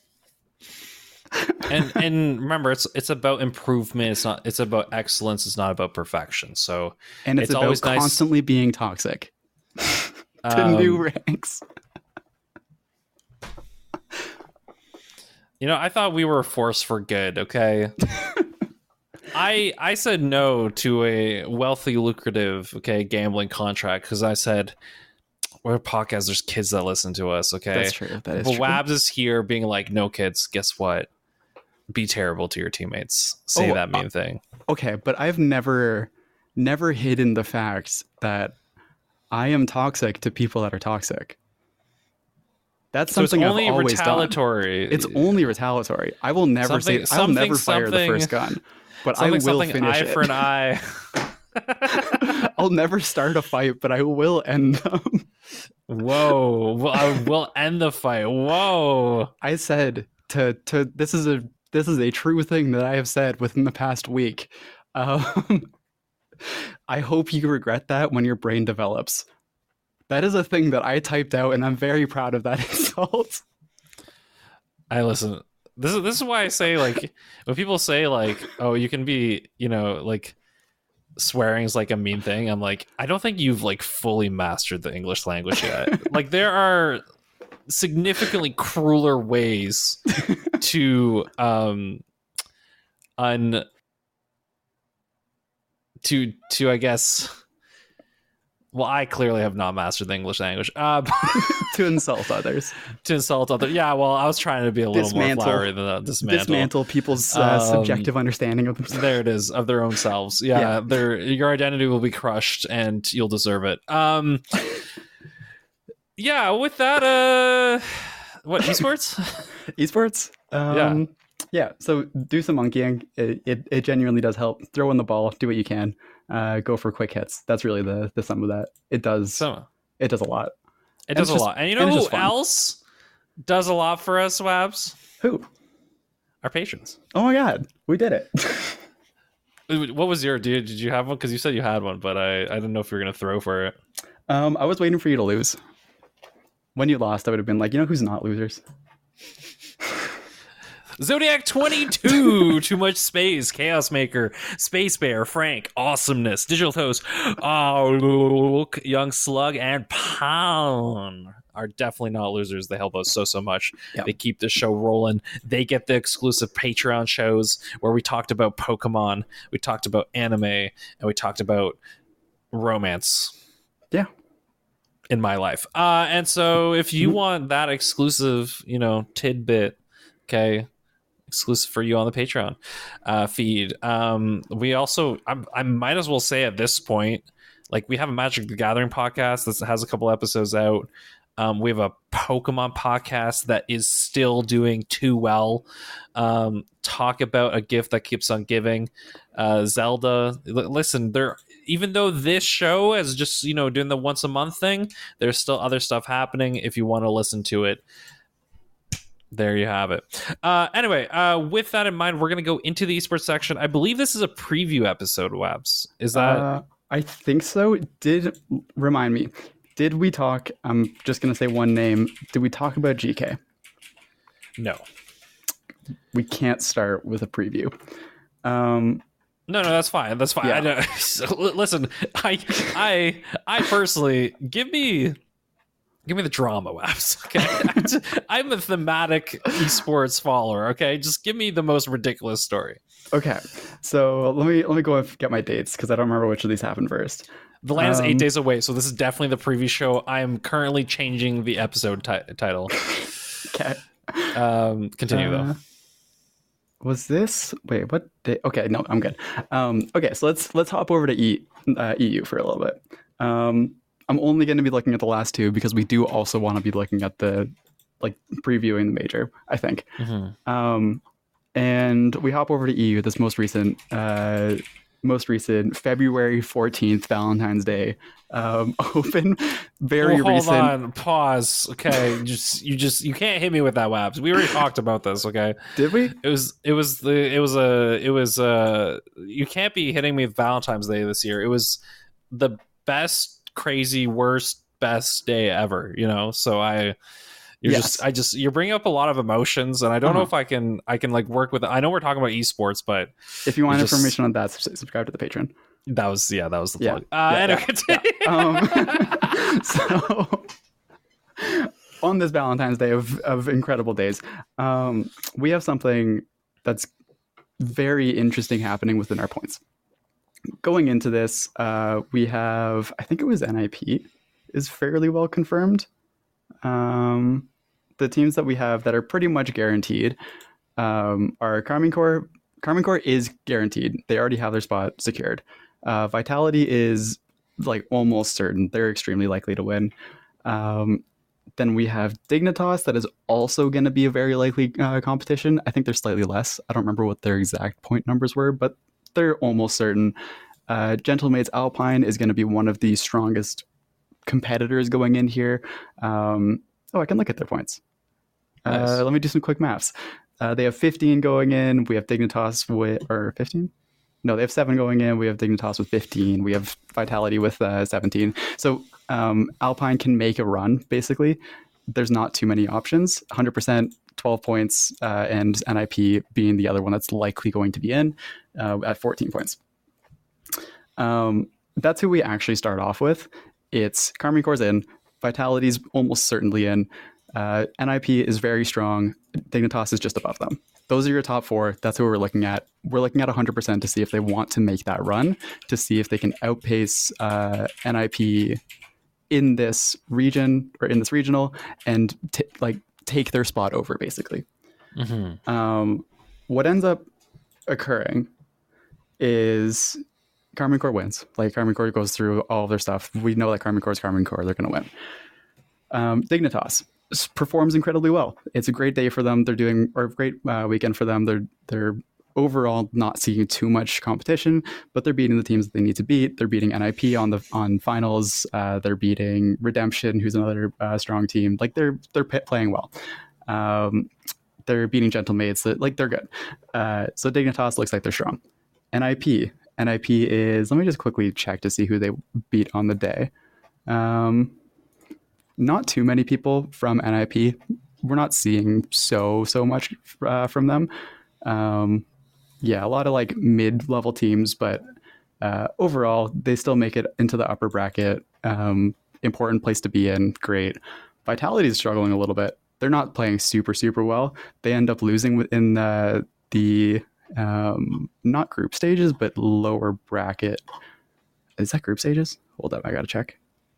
and remember, it's about improvement. It's about excellence. It's not about perfection. So and it's about always constantly being toxic to new ranks. You know, I thought we were a force for good. Okay. I said no to a wealthy, lucrative, gambling contract because I said, we're a podcast, there's kids that listen to us, okay? That's true. That is but true. Wabs is here being like, no kids, guess what? Be terrible to your teammates. Say that mean thing. Okay, but I've never hidden the fact that I am toxic to people that are toxic. That's so something it's only I've always retaliatory. Done. It's only retaliatory. I will never I'll never fire the first gun. But I will finish eye it. for an eye. I'll never start a fight, but I will end them. Whoa! Well, I will end the fight. Whoa! I said to this is a true thing that I have said within the past week. I hope you regret that when your brain develops. That is a thing that I typed out, and I'm very proud of that insult. I listen. This is why I say, like, when people say like, oh, you can be, like, swearing is like a mean thing. I'm like, I don't think you've like fully mastered the English language yet. Like, there are significantly crueler ways to I guess. Well, I clearly have not mastered the English language. To insult others. Yeah, well, I was trying to be a little more flowery than that. Dismantle people's subjective understanding of themselves. There it is, of their own selves. Yeah. Your identity will be crushed, and you'll deserve it. Yeah, with that, what, esports? Esports? Yeah. Yeah, so do some monkeying. It genuinely does help. Throw in the ball, do what you can. Go for quick hits. That's really the sum of that. It does a lot. It And does it's a just- lot. And you and know it's who just fun. else does a lot for us, Wabs? Who? Our patrons. Oh my god, we did it. What was your? Did you have one? Because you said you had one, but I didn't know if you were gonna throw for it. I was waiting for you to lose. When you lost, I would have been like, you know who's not losers? Zodiac 22, Too Much Space, Chaos Maker, Space Bear, Frank, Awesomeness, Digital Toast, Luke, Young Slug, and Pound are definitely not losers. They help us so much. Yep. They keep the show rolling. They get the exclusive Patreon shows where we talked about Pokemon, we talked about anime, and we talked about romance. Yeah. In my life. And so if you want that exclusive, tidbit, okay, exclusive for you on the Patreon feed. We also, I might as well say at this point, like we have a Magic the Gathering podcast that has a couple episodes out. We have a Pokemon podcast that is still doing too well. Talk about a gift that keeps on giving. Zelda. Listen, even though this show is just doing the once a month thing, there's still other stuff happening. If you want to listen to it, there you have it. Anyway, with that in mind, we're going to go into the esports section. I believe this is a preview episode, Wabs. Is that? I think so. Remind me. Did we talk? I'm just going to say one name. Did we talk about GK? No. We can't start with a preview. No, that's fine. That's fine. Yeah. Listen, I personally give me the drama, Wabs. Okay, I'm a thematic esports follower. Okay, just give me the most ridiculous story. Okay, so let me go and get my dates because I don't remember which of these happened first. The land is 8 days away, so this is definitely the preview show. I am currently changing the episode title. Okay. Continue though. Was this? Wait, what day? Okay, no, I'm good. Okay, so let's hop over to EU for a little bit. I'm only going to be looking at the last two because we do also want to be looking at the previewing the major, I think. Mm-hmm. And we hop over to EU. This most recent February 14th, Valentine's Day open. Very hold recent. on, pause. Okay, you can't hit me with that, Wabs. We already talked about this. Okay, Did we? You can't be hitting me with Valentine's Day this year. It was the best, crazy, worst, best day ever. So you're bringing up a lot of emotions, and I don't know if I can work with it. I know we're talking about esports, but if you want information on that, subscribe to the Patreon. That was the plug. So on this Valentine's Day of incredible days, we have something that's very interesting happening within our points. Going into this, we have, I think it was NIP is fairly well confirmed. The teams that we have that are pretty much guaranteed are Carmine Corps. Carmine Corps is guaranteed. They already have their spot secured. Vitality is almost certain. They're extremely likely to win. Then we have Dignitas that is also going to be a very likely competition. I think they're slightly less. I don't remember what their exact point numbers were, but they're almost certain. Gentlemates Alpine is going to be one of the strongest competitors going in here. I can look at their points. Nice. Let me do some quick maths. They have 15 going in. We have Dignitas with 15. No, they have 7 going in. We have Dignitas with 15. We have Vitality with 17. So Alpine can make a run, basically. There's not too many options. 100%, 12 points, and NIP being the other one that's likely going to be in at 14 points. That's who we actually start off with. It's Carmine Corps in. Vitality's almost certainly in. NIP is very strong. Dignitas is just above them. Those are your top 4. That's who we're looking at. We're looking at 100% to see if they want to make that run, to see if they can outpace NIP in this region or in this regional and take their spot over, basically. Mm-hmm. What ends up occurring is Carmine Corps wins. Carmine Corps goes through all of their stuff. We know that Carmine Corps is Carmine Corps. They're going to win. Dignitas. performs incredibly well. It's a great day for them. They're doing, or a great weekend for them. They're overall not seeing too much competition, but they're beating the teams that they need to beat. They're beating NIP on finals. They're beating Redemption, who's another strong team. Like they're playing well. They're beating Gentle Mates. Like they're good. So Dignitas looks like they're strong. NIP is, let me just quickly check to see who they beat on the day. Not too many people from NIP. We're not seeing so much from them. Yeah, a lot of like mid-level teams, but overall, they still make it into the upper bracket. Important place to be in. Great. Vitality is struggling a little bit. They're not playing super well. They end up losing within the not group stages, but lower bracket. Is that group stages? Hold up, I gotta check.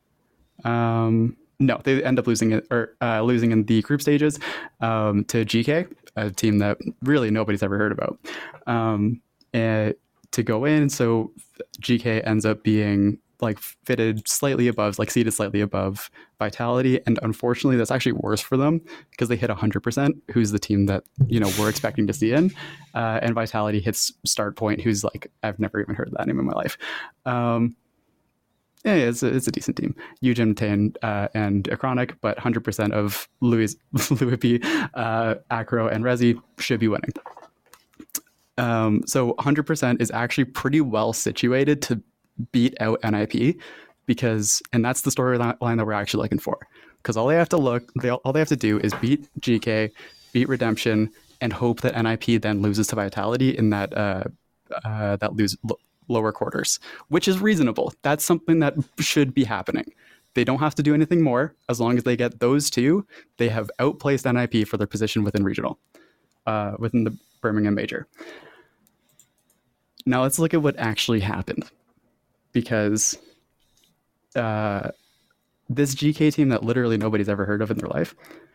No, they end up losing it, or losing in the group stages to GK, a team that really nobody's ever heard about. And to go in, so GK ends up being like fitted slightly above, like seated slightly above Vitality, and unfortunately that's actually worse for them because they hit 100%, who's the team that we're expecting to see in, and Vitality hits Start Point, who's like, I've never even heard that name in my life. Yeah, it's a decent team. Eugen, Tane, and Acronic, but 100% of Louis P, Acro, and Rezi should be winning. So 100% is actually pretty well situated to beat out NIP, and that's the storyline that we're actually looking for. Because all they have to do is beat GK, beat Redemption, and hope that NIP then loses to Vitality in that lower quarters, which is reasonable. That's something that should be happening. They don't have to do anything more. As long as they get those two, they have outplaced NIP for their position within regional, within the Birmingham Major. Now let's look at what actually happened, because this GK team that literally nobody's ever heard of in their life,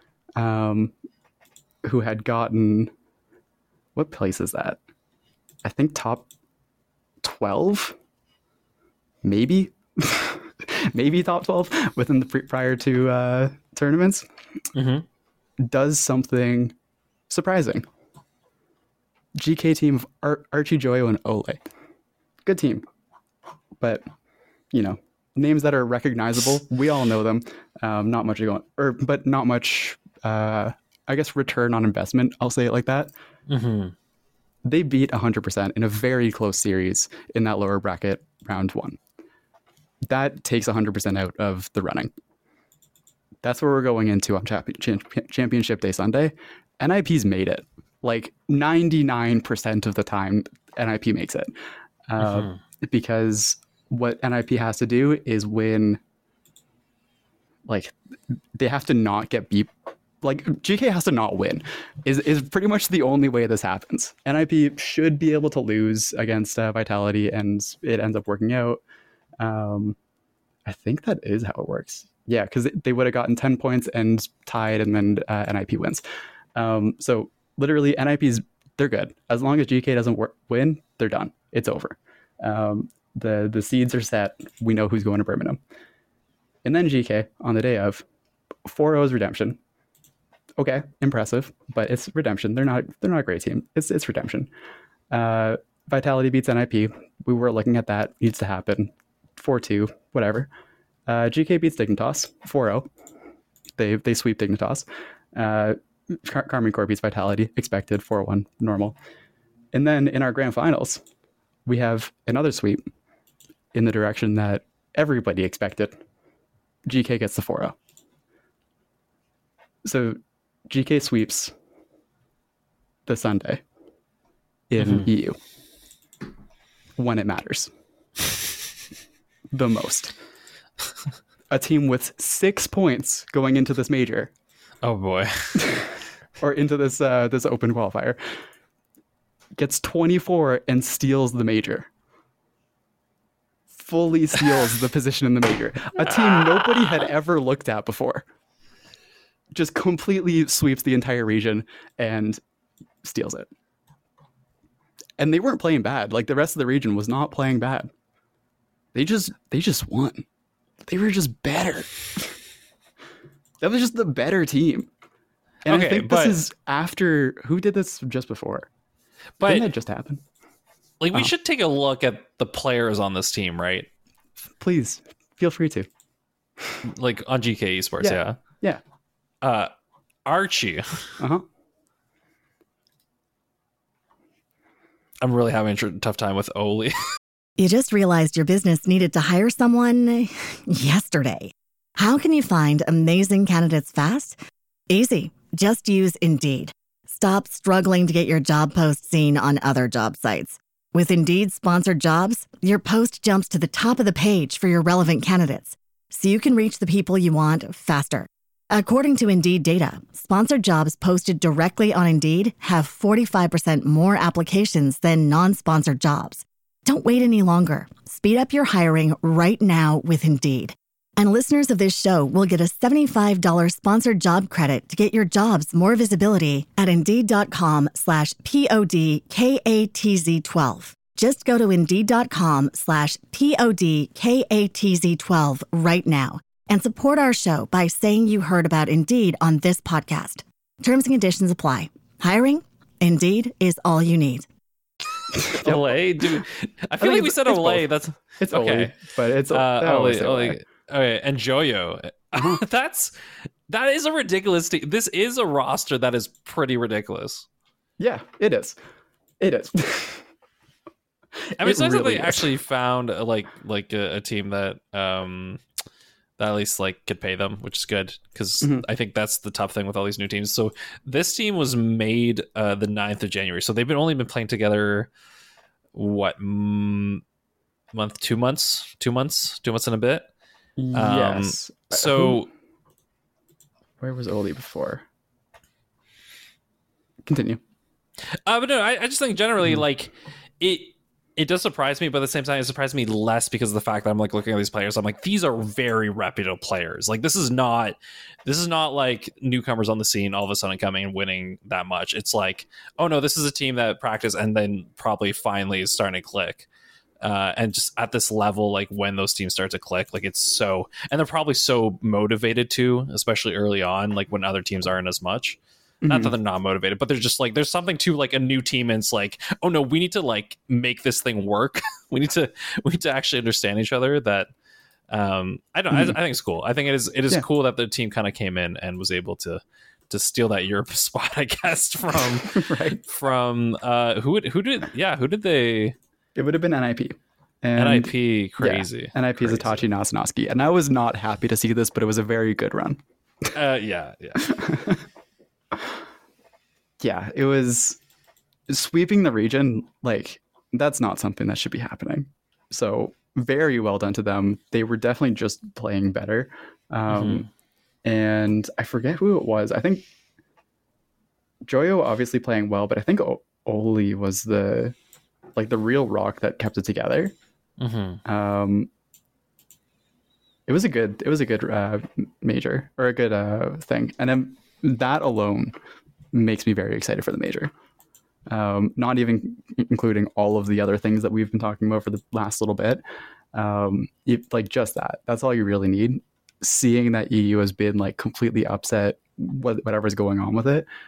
who had gotten, what place is that? I think top 12, maybe maybe top 12 within the prior to tournaments, does something surprising. GK team of Archie, Joyo, and Ole. Good team, but names that are recognizable, we all know them. Not much going, but not much I guess return on investment, I'll say it like that. They beat 100% in a very close series in that lower bracket round 1. That takes 100% out of the running. That's where we're going into on Championship Day Sunday. NIP's made it. Like 99% of the time, NIP makes it. Because what NIP has to do is win. Like, they have to not get beat. Like, GK has to not win is pretty much the only way this happens. NIP should be able to lose against Vitality, and it ends up working out. I think that is how it works. Yeah, because they would have gotten 10 points and tied, and then NIP wins. So literally, they're good. As long as GK doesn't win, they're done. It's over. The seeds are set. We know who's going to Birmingham. And then GK, on the day of, 4-0's Redemption. Okay, impressive, but it's Redemption. They're not a great team. It's Redemption. Vitality beats NIP. We were looking at that. Needs to happen. 4-2, whatever. GK beats Dignitas 4-0. They sweep Dignitas. Carmine Corp beats Vitality. Expected 4-1, normal. And then in our grand finals, we have another sweep in the direction that everybody expected. GK gets the 4-0. So GK sweeps the Sunday in EU when it matters the most. A team with 6 points going into this major. Oh boy. Or into this open qualifier, gets 24 and steals the major. Fully steals the position in the major. A team nobody had ever looked at before. Just completely sweeps the entire region and steals it. And they weren't playing bad. Like, the rest of the region was not playing bad. They just won. They were just better. That was just the better team. And I think this is after who did this just before. But didn't that just happen? Like we should take a look at the players on this team, right? Please feel free to. Like on GK Esports, yeah. Archie. Uh-huh. I'm really having a tough time with Oli. You just realized your business needed to hire someone yesterday. How can you find amazing candidates fast? Easy. Just use Indeed. Stop struggling to get your job post seen on other job sites. With Indeed sponsored jobs, your post jumps to the top of the page for your relevant candidates, so you can reach the people you want faster. According to Indeed data, sponsored jobs posted directly on Indeed have 45% more applications than non-sponsored jobs. Don't wait any longer. Speed up your hiring right now with Indeed. And listeners of this show will get a $75 sponsored job credit to get your jobs more visibility at Indeed.com/PODKATZ12. Just go to Indeed.com/PODKATZ12 right now and support our show by saying you heard about Indeed on this podcast. Terms and conditions apply. Hiring? Indeed is all you need. Olay, dude. I feel like we said Olay. That's it's okay, Oli, but it's Olay. Okay, and Joyo. That is a ridiculous team. This is a roster that is pretty ridiculous. Yeah, it is. It is. I mean, it's nice that really they actually found a team that that at least like could pay them, which is good because I think that's the tough thing with all these new teams. So this team was made the 9th of January, so they've only been playing together what month, 2 months, 2 months and a bit. Yes. So where was Oli before? Continue. But no, I just think generally like it does surprise me, but at the same time, it surprised me less because of the fact that I'm like looking at these players. I'm like, these are very reputable players. Like this is not like newcomers on the scene all of a sudden coming and winning that much. It's like, oh no, this is a team that practice and then probably finally is starting to click. And just at this level, like when those teams start to click, like it's so, and they're probably so motivated too, especially early on, like when other teams aren't as much. Not that they're not motivated, but they're just like, there's something to like a new team, and it's like, oh no, we need to like make this thing work. we need to actually understand each other. That I think it's cool. I think it is cool that the team kind of came in and was able to steal that Europe spot, I guess, from from who did they? It would have been NIP. And NIP, crazy. Yeah, NIP is Itachi Nasanoski, and I was not happy to see this, but it was a very good run. Yeah. Yeah, it was sweeping the region. Like that's not something that should be happening. So very well done to them. They were definitely just playing better. And I forget who it was. I think Joyo obviously playing well, but I think Oli was the real rock that kept it together. It was a good major, or a good thing, and then that alone makes me very excited for the major. Not even including all of the other things that we've been talking about for the last little bit. Like just that's all you really need. Seeing that EU has been like completely upset, whatever's going on with it,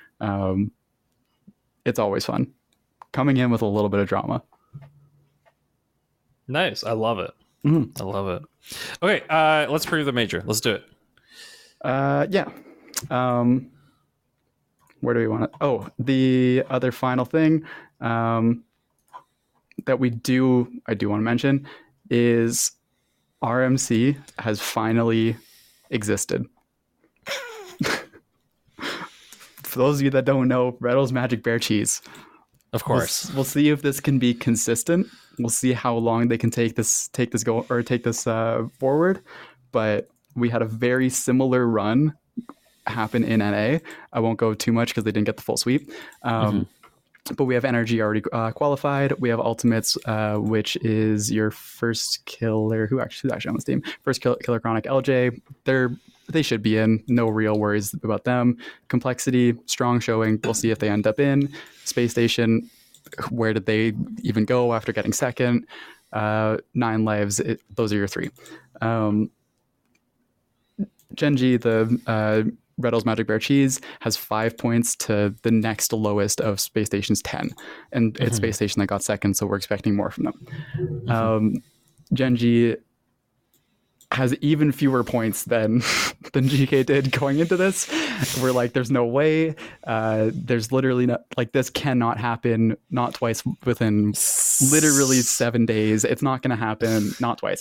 it's always fun coming in with a little bit of drama. Nice. I love it. I love it. Okay, let's preview the major. Let's do it. Yeah. Where do we want to? Oh, the other final thing that I do want to mention is RMC has finally existed. For those of you that don't know, Reddle's Magic Bear Cheese. Of course. We'll see if this can be consistent. We'll see how long they can take this forward. But we had a very similar run happen in NA. I won't go too much because they didn't get the full sweep. But we have Energy already qualified. We have Ultimates, which is your first killer. Who's actually on this team? First killer Chronic LJ. They should be in. No real worries about them. Complexity, strong showing. We'll see if they end up in. Space Station, where did they even go after getting second? 9 lives. Those are your 3. Genji, the Reddle's Magic Bear Cheese, has 5 points to the next lowest of Space Station's 10. And it's Space Station that got second, so we're expecting more from them. Genji has even fewer points than GK did going into this. We're like, there's no way. There's literally not, like, this cannot happen, not twice within literally 7 days. It's not going to happen, not twice.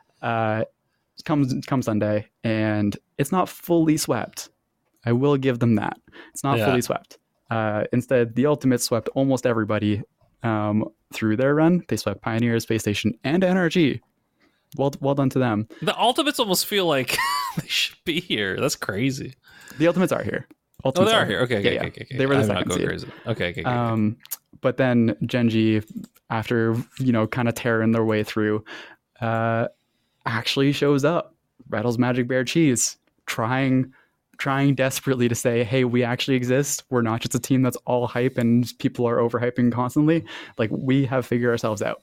Come Sunday, and it's not fully swept. I will give them that. It's not fully swept. Instead, the Ultimates swept almost everybody through their run. They swept Pioneer, Space Station, and NRG. Well done to them. The Ultimates almost feel like they should be here. That's crazy. The Ultimates are here. Ultimates they are here. Okay. They were the second seed. Crazy. Okay. But then Genji, after kind of tearing their way through, actually shows up. Rattles Magic Bear Cheese, trying desperately to say, hey, we actually exist. We're not just a team that's all hype and people are overhyping constantly. Like, we have figured ourselves out.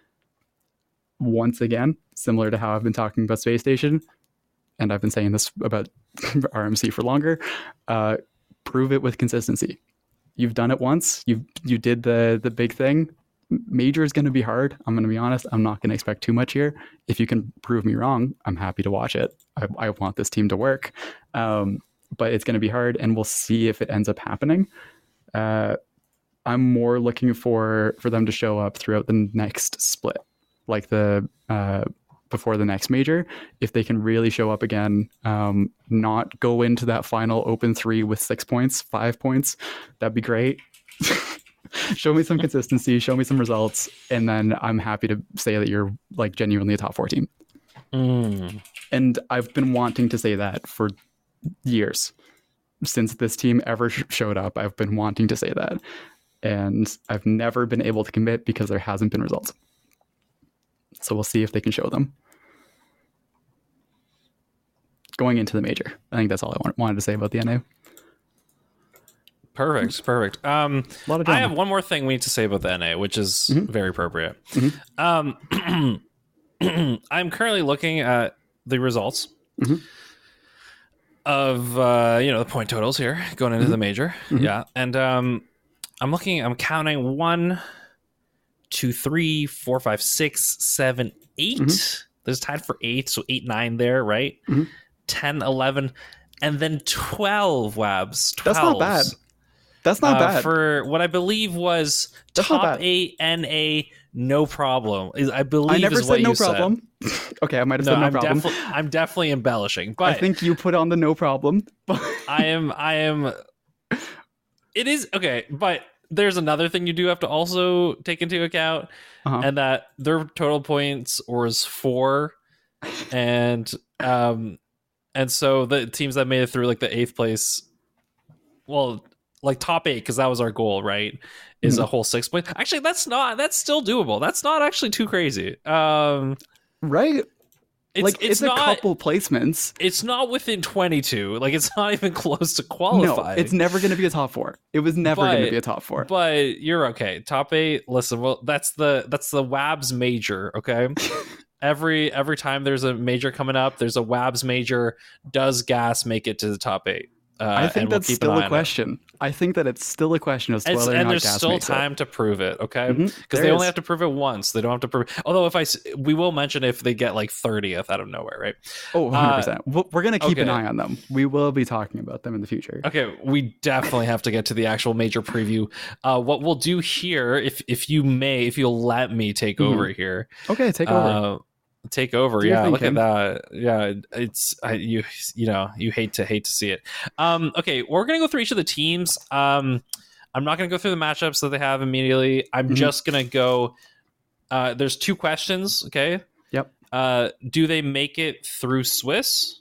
Once again, similar to how I've been talking about Space Station, and I've been saying this about RMC for longer, prove it with consistency. You've done it once. You did the big thing. Major is going to be hard. I'm going to be honest. I'm not going to expect too much here. If you can prove me wrong, I'm happy to watch it. I want this team to work. But it's going to be hard, and we'll see if it ends up happening. I'm more looking for them to show up throughout the next split, like the before the next major. If they can really show up again, not go into that final open 3 with 6 points, 5 points, that'd be great. Show me some consistency, show me some results, and then I'm happy to say that you're like genuinely a top 4 team. And I've been wanting to say that for years. Since this team ever showed up, I've been wanting to say that. And I've never been able to commit because there hasn't been results. So we'll see if they can show them. Going into the major. I think that's all I wanted to say about the NA. Perfect. I have one more thing we need to say about the NA, which is very appropriate. I'm currently looking at the results of the point totals here going into the major. Yeah, and I'm counting 1, 2, 3, 4, 5, 6, 7, 8. There's tied for 8, so 8, 9 there, right? 10, 11, and then 12 Wabs. 12s. That's not bad. That's not bad. For what I believe was top 8 NA, no problem. I believe I never is what said no you problem. Okay, I might have said no problem. I'm definitely embellishing, but I think you put on the no problem. I am. It is okay, but there's another thing you do have to also take into account, and that their total points was 4, and so the teams that made it through like the 8th place, well, like top 8, because that was our goal, right? Is a whole 6 points. Actually, that's still doable. That's not actually too crazy. Right? It's a not, couple placements. It's not within 22. Like, it's not even close to qualifying. No, it's never going to be a top 4. It was never going to be a top 4. But you're okay. Top 8. Listen, well, that's the WABS major. Okay. Every time there's a major coming up, there's a WABS major. Does Gas make it to the top 8? I think that's still a question. I think that it's still a question as to whether or not and there's Gas still makes time to prove it, okay? Because There only is. have to prove it once. They don't have to prove it. Although we will mention if they get like 30th out of nowhere, right? Oh, 100%. We're going to keep an okay. eye on them. We will be talking about them in the future. Okay, we definitely have to get to the actual major preview. What we'll do here, if you'll let me take over here. Okay, take over. Take over. Do your Yeah, thing, look Kim. at that. Yeah, you hate to see it. Okay, we're gonna go through each of the teams. I'm not gonna go through the matchups that they have immediately. I'm just gonna go. There's 2 questions. Okay. Yep. Do they make it through Swiss?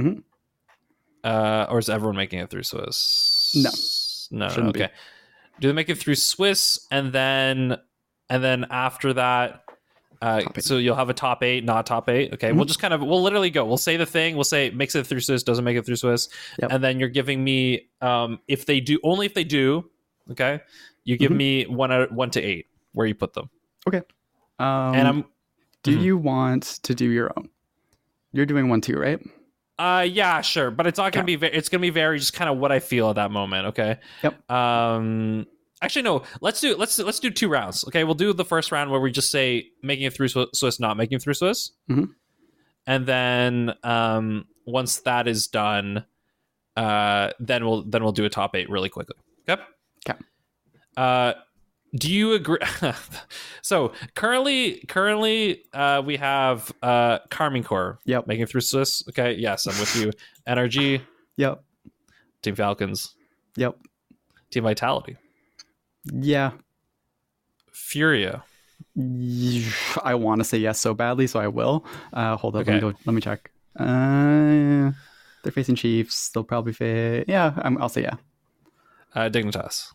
Or is everyone making it through Swiss? No. Shouldn't be. Okay. Do they make it through Swiss, and then after that? So you'll have a top 8, not top 8. Okay, we'll just we'll literally go. We'll say the thing. We'll say makes it through Swiss, doesn't make it through Swiss, and then you're giving me if they do. Okay, you give me 1 to 8 where you put them. Okay. And I'm. Do you want to do your own? You're doing 1, 2, right? Yeah, sure, but it's not gonna be. It's gonna be very just kind of what I feel at that moment. Okay. Yep. Actually, no. Let's do 2 rounds. Okay, we'll do the first round where we just say making it through Swiss, not making it through Swiss, and then once that is done, then we'll do a top 8 really quickly. Okay. Okay. Do you agree? So currently, we have Carmine Corps. Yep. Making it through Swiss. Okay. Yes, I'm with you. NRG. Yep. Team Falcons. Yep. Team Vitality. Yeah. Furia. I want to say yes so badly, so I will. Hold up. Okay. Let me check. They're facing Chiefs. They'll probably face. Yeah, I'll say yeah. Dignitas.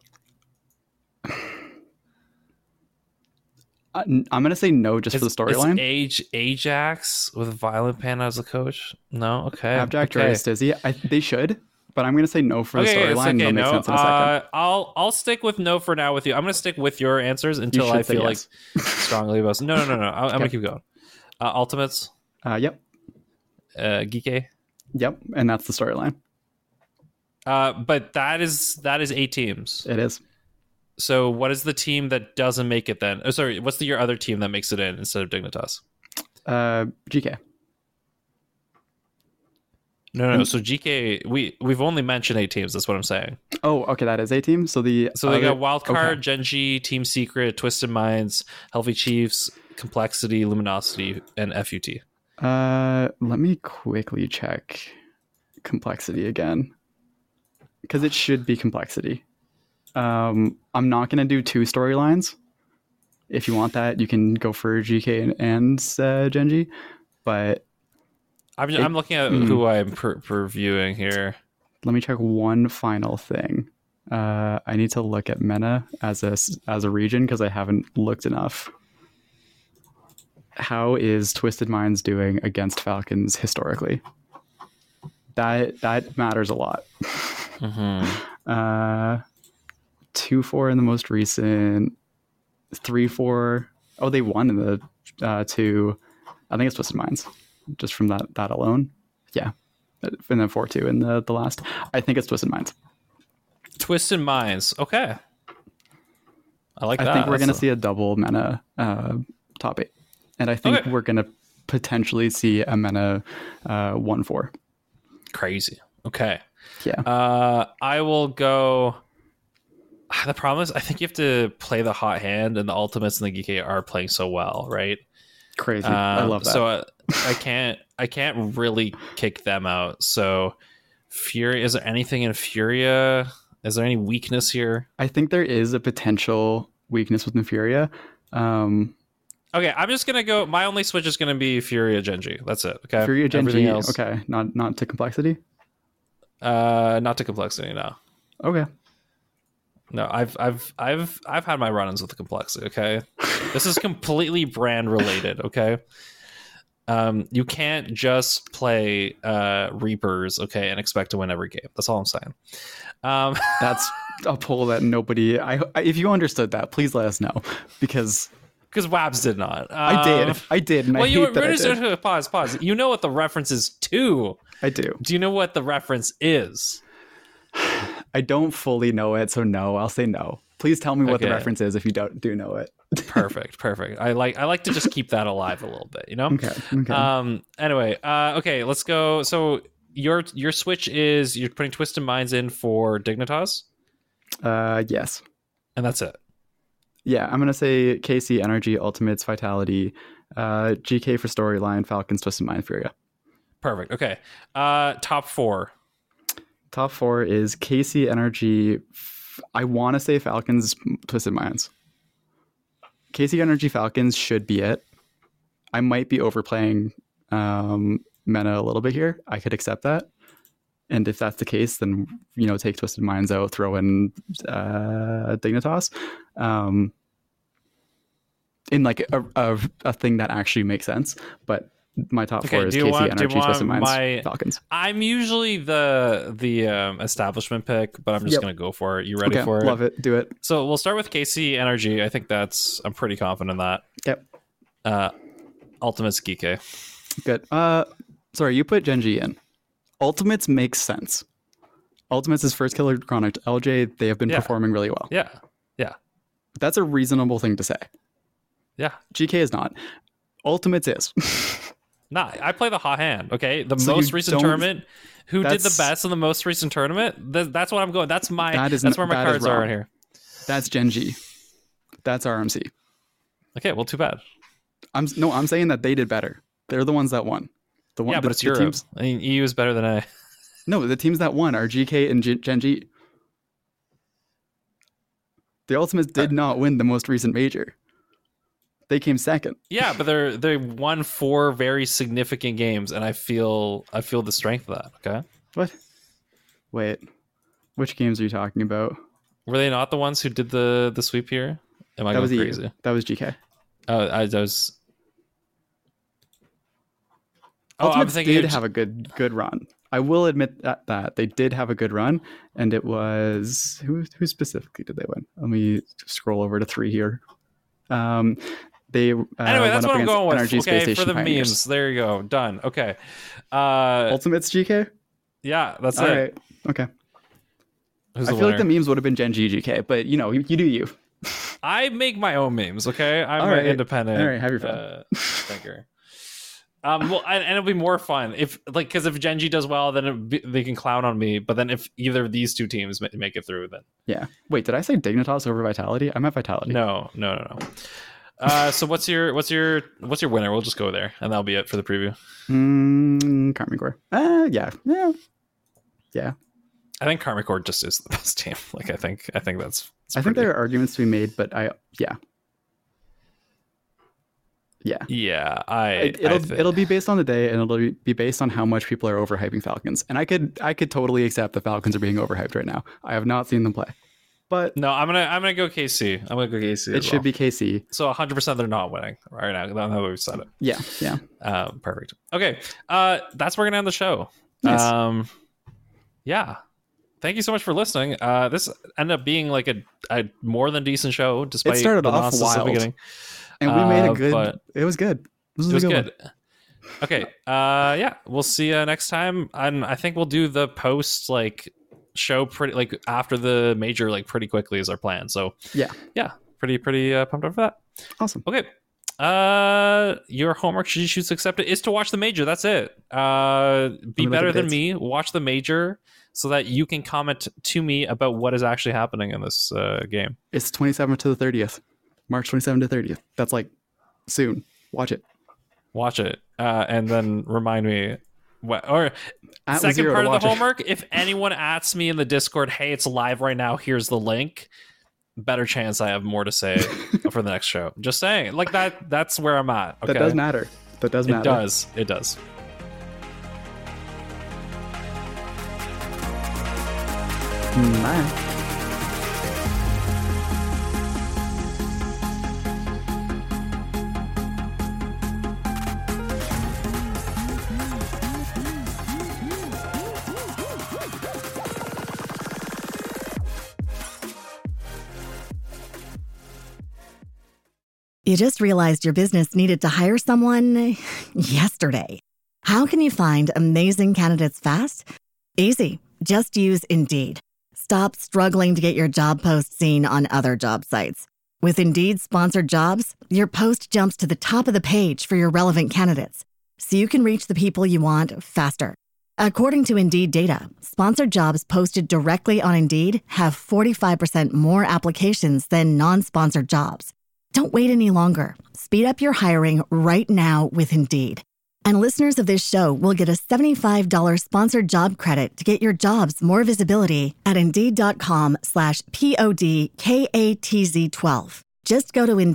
I'm gonna say no just for the storyline. Ajax with Violent Panda as the coach. No, okay. Abjack, okay. Dizzy. They should, but I'm gonna say no for the storyline. Okay, It'll make sense in a second. I'll stick with no for now with you. I'm gonna stick with your answers until I feel like strongly about. No. I'm gonna keep going. Ultimates. Yep. Geeky. Yep, and that's the storyline. But that is 8 teams. It is. So what is the team that doesn't make it then? Oh, sorry. What's your other team that makes it in instead of Dignitas? GK. No. So GK, we've only mentioned 8 teams. That's what I'm saying. Oh, okay. That is 8 teams. So they got Wildcard, Genji, Team Secret, Twisted Minds, Healthy Chiefs, Complexity, Luminosity, and FUT. Let me quickly check Complexity again, because it should be Complexity. I'm not going to do 2 storylines. If you want that, you can go for GK and Genji. But I'm looking at who I'm previewing here. Let me check one final thing. I need to look at MENA as a region because I haven't looked enough. How is Twisted Minds doing against Falcons historically? That matters a lot. 2-4 in the most recent, 3-4. Oh, they won in the 2. I think it's Twisted Minds, just from that alone. Yeah, and then 4-2 in the last. I think it's Twisted Minds. Twisted Minds. Okay, I like that. I think we're going to see a double MENA top 8, and I think we're going to potentially see a MENA 1-4. Crazy. Okay. Yeah. I will go. The problem is, I think you have to play the hot hand, and the Ultimates and the Geeky are playing so well, right? Crazy. I love that. So I can't really kick them out. So Furia, is there anything in Furia? Is there any weakness here? I think there is a potential weakness with Furia. Okay, I'm just gonna go. My only switch is gonna be Furia Genji. That's it. Okay. Furia Genji. Okay. Not to Complexity. Not to Complexity. No. Okay. No, I've had my run-ins with the Complexity. Okay, this is completely brand related. Okay, you can't just play Reapers, okay, and expect to win every game. That's all I'm saying. That's a poll that nobody. If you understood that, please let us know, because Wabs did not. I did. And well, I hate that I did. Pause. You know what the reference is to? I do. Do you know what the reference is? I don't fully know it, so no. I'll say no. Please tell me what the reference is if you do know it. Perfect. I like to just keep that alive a little bit, you know? Okay. Anyway, okay, let's go. So your switch is you're putting Twisted Minds in for Dignitas? Yes. And that's it. Yeah, I'm gonna say KC, Energy, Ultimates, Vitality, GK for storyline, Falcons, Twisted Mind, Furia. Perfect. Okay. Top 4. Top 4 is KC, Energy. I want to say Falcons, Twisted Minds. KC, Energy, Falcons should be it. I might be overplaying MENA a little bit here. I could accept that. And if that's the case, then, take Twisted Minds out, throw in Dignitas. In like a thing that actually makes sense. But my top 4 is KC, Energy, Twisted Minds, Falcons. I'm usually the establishment pick, but I'm just going to go for it. You ready for it? Love it. Do it. So we'll start with KC, Energy. I think I'm pretty confident in that. Yep. Ultimate's Geeky. Good. Sorry, you put Gen G in. Ultimates makes sense. Ultimates is first killer Chronic. LJ, they have been performing really well. Yeah. That's a reasonable thing to say. Yeah. GK is not. Ultimates is. Nah, I play the hot hand. Okay, the So most you recent don't- tournament. Who did the that's- best in the most recent tournament? That's what I'm going. That's my. That's where my that is cards are wrong. in here. That's Gen G. That's RMC. Okay, well, too bad. I'm saying that they did better. They're the ones that won. Yeah, but it's the Europe. teams. I mean, EU is better than I. No, the teams that won are GK and Gen G. The Ultimates did not win the most recent major. They came second. Yeah, but they won 4 very significant games, and I feel the strength of that. Okay, What? Wait, which games are you talking about? were they not the ones who did the sweep here? Am I That was going EU. crazy? That was GK. Oh, I was. Oh, I'm Ultimates thinking did of- have a good run. I will admit that they did have a good run, and it was who specifically did they win? Let me scroll over to 3 here. They Anyway, went that's up what I'm against going with. NRG Space Okay, Station for the Pioneers. memes, there you go. Done. Okay. Ultimates GK. Yeah, that's All it. right. Okay. Who's I the feel like winner? the memes would have been Gen G GK, but you know, you do you. I make my own memes. Okay, I'm All an right. independent. All right, have your fun. Thinker. Well, and it'll be more fun if, like, because if Gen G does well, then they can clown on me. But then if either of these 2 teams make it through, then Yeah. Wait, did I say Dignitas over Vitality? I meant Vitality. no. So what's your winner? We'll just go there, and that'll be it for the preview. Karmic Core. Yeah. I think Karmic Core just is the best team. Like, I think that's. I think there are arguments to be made, but yeah. Yeah, It'll be based on the day, and it'll be based on how much people are overhyping Falcons. And I could totally accept the Falcons are being overhyped right now. I have not seen them play, but No, I'm gonna go KC. I'm gonna go KC. it should be KC. So 100% they're not winning right now. That's how we've said it. Yeah. Perfect. Okay. That's where we're gonna end the show. Nice. Yeah. Thank you so much for listening. This ended up being like a more than decent show, despite It started the off nonsense at the wild. beginning. And we made a good. but It was good. This It was a good. one. Okay. Yeah. We'll see you next time. And I think we'll do the post show pretty after the major pretty quickly is our plan. So Yeah. Pretty pumped up for that. Awesome. Okay. Your homework, should you choose to accept it, is to watch the major. That's it. Be look better at than dates. me. Watch the major so that you can comment to me about what is actually happening in this game. It's 27th to the 30th. March 27th to 30th. That's soon. Watch it. Watch it, and then remind me. Or At second Zero part to of watch the it. homework: if anyone asks me in the Discord, "Hey, it's live right now. Here's the link." Better chance I have more to say for the next show. Just saying, that. That's where I'm at. Okay? That does matter. That does matter. It does. It does. Bye. You just realized your business needed to hire someone yesterday. How can you find amazing candidates fast? Easy. Just use Indeed. Stop struggling to get your job post seen on other job sites. With Indeed sponsored jobs, your post jumps to the top of the page for your relevant candidates, so you can reach the people you want faster. According to Indeed data, sponsored jobs posted directly on Indeed have 45% more applications than non-sponsored jobs. Don't wait any longer. Speed up your hiring right now with Indeed. And listeners of this show will get a $75 sponsored job credit to get your jobs more visibility at Indeed.com/PODKATZ12. Just go to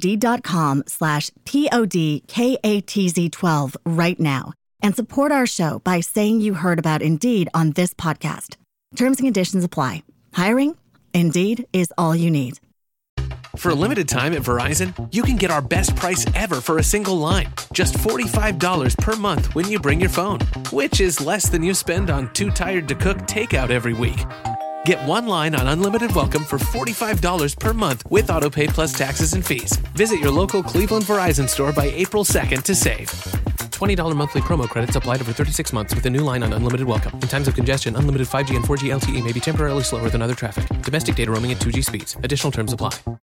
Indeed.com/PODKATZ12 right now and support our show by saying you heard about Indeed on this podcast. Terms and conditions apply. Hiring? Indeed is all you need. For a limited time at Verizon, you can get our best price ever for a single line. Just $45 per month when you bring your phone, which is less than you spend on Too Tired to Cook takeout every week. Get one line on Unlimited Welcome for $45 per month with AutoPay plus taxes and fees. Visit your local Cleveland Verizon store by April 2nd to save. $20 monthly promo credits applied over 36 months with a new line on unlimited welcome. In times of congestion, unlimited 5G and 4G LTE may be temporarily slower than other traffic. Domestic data roaming at 2G speeds. Additional terms apply.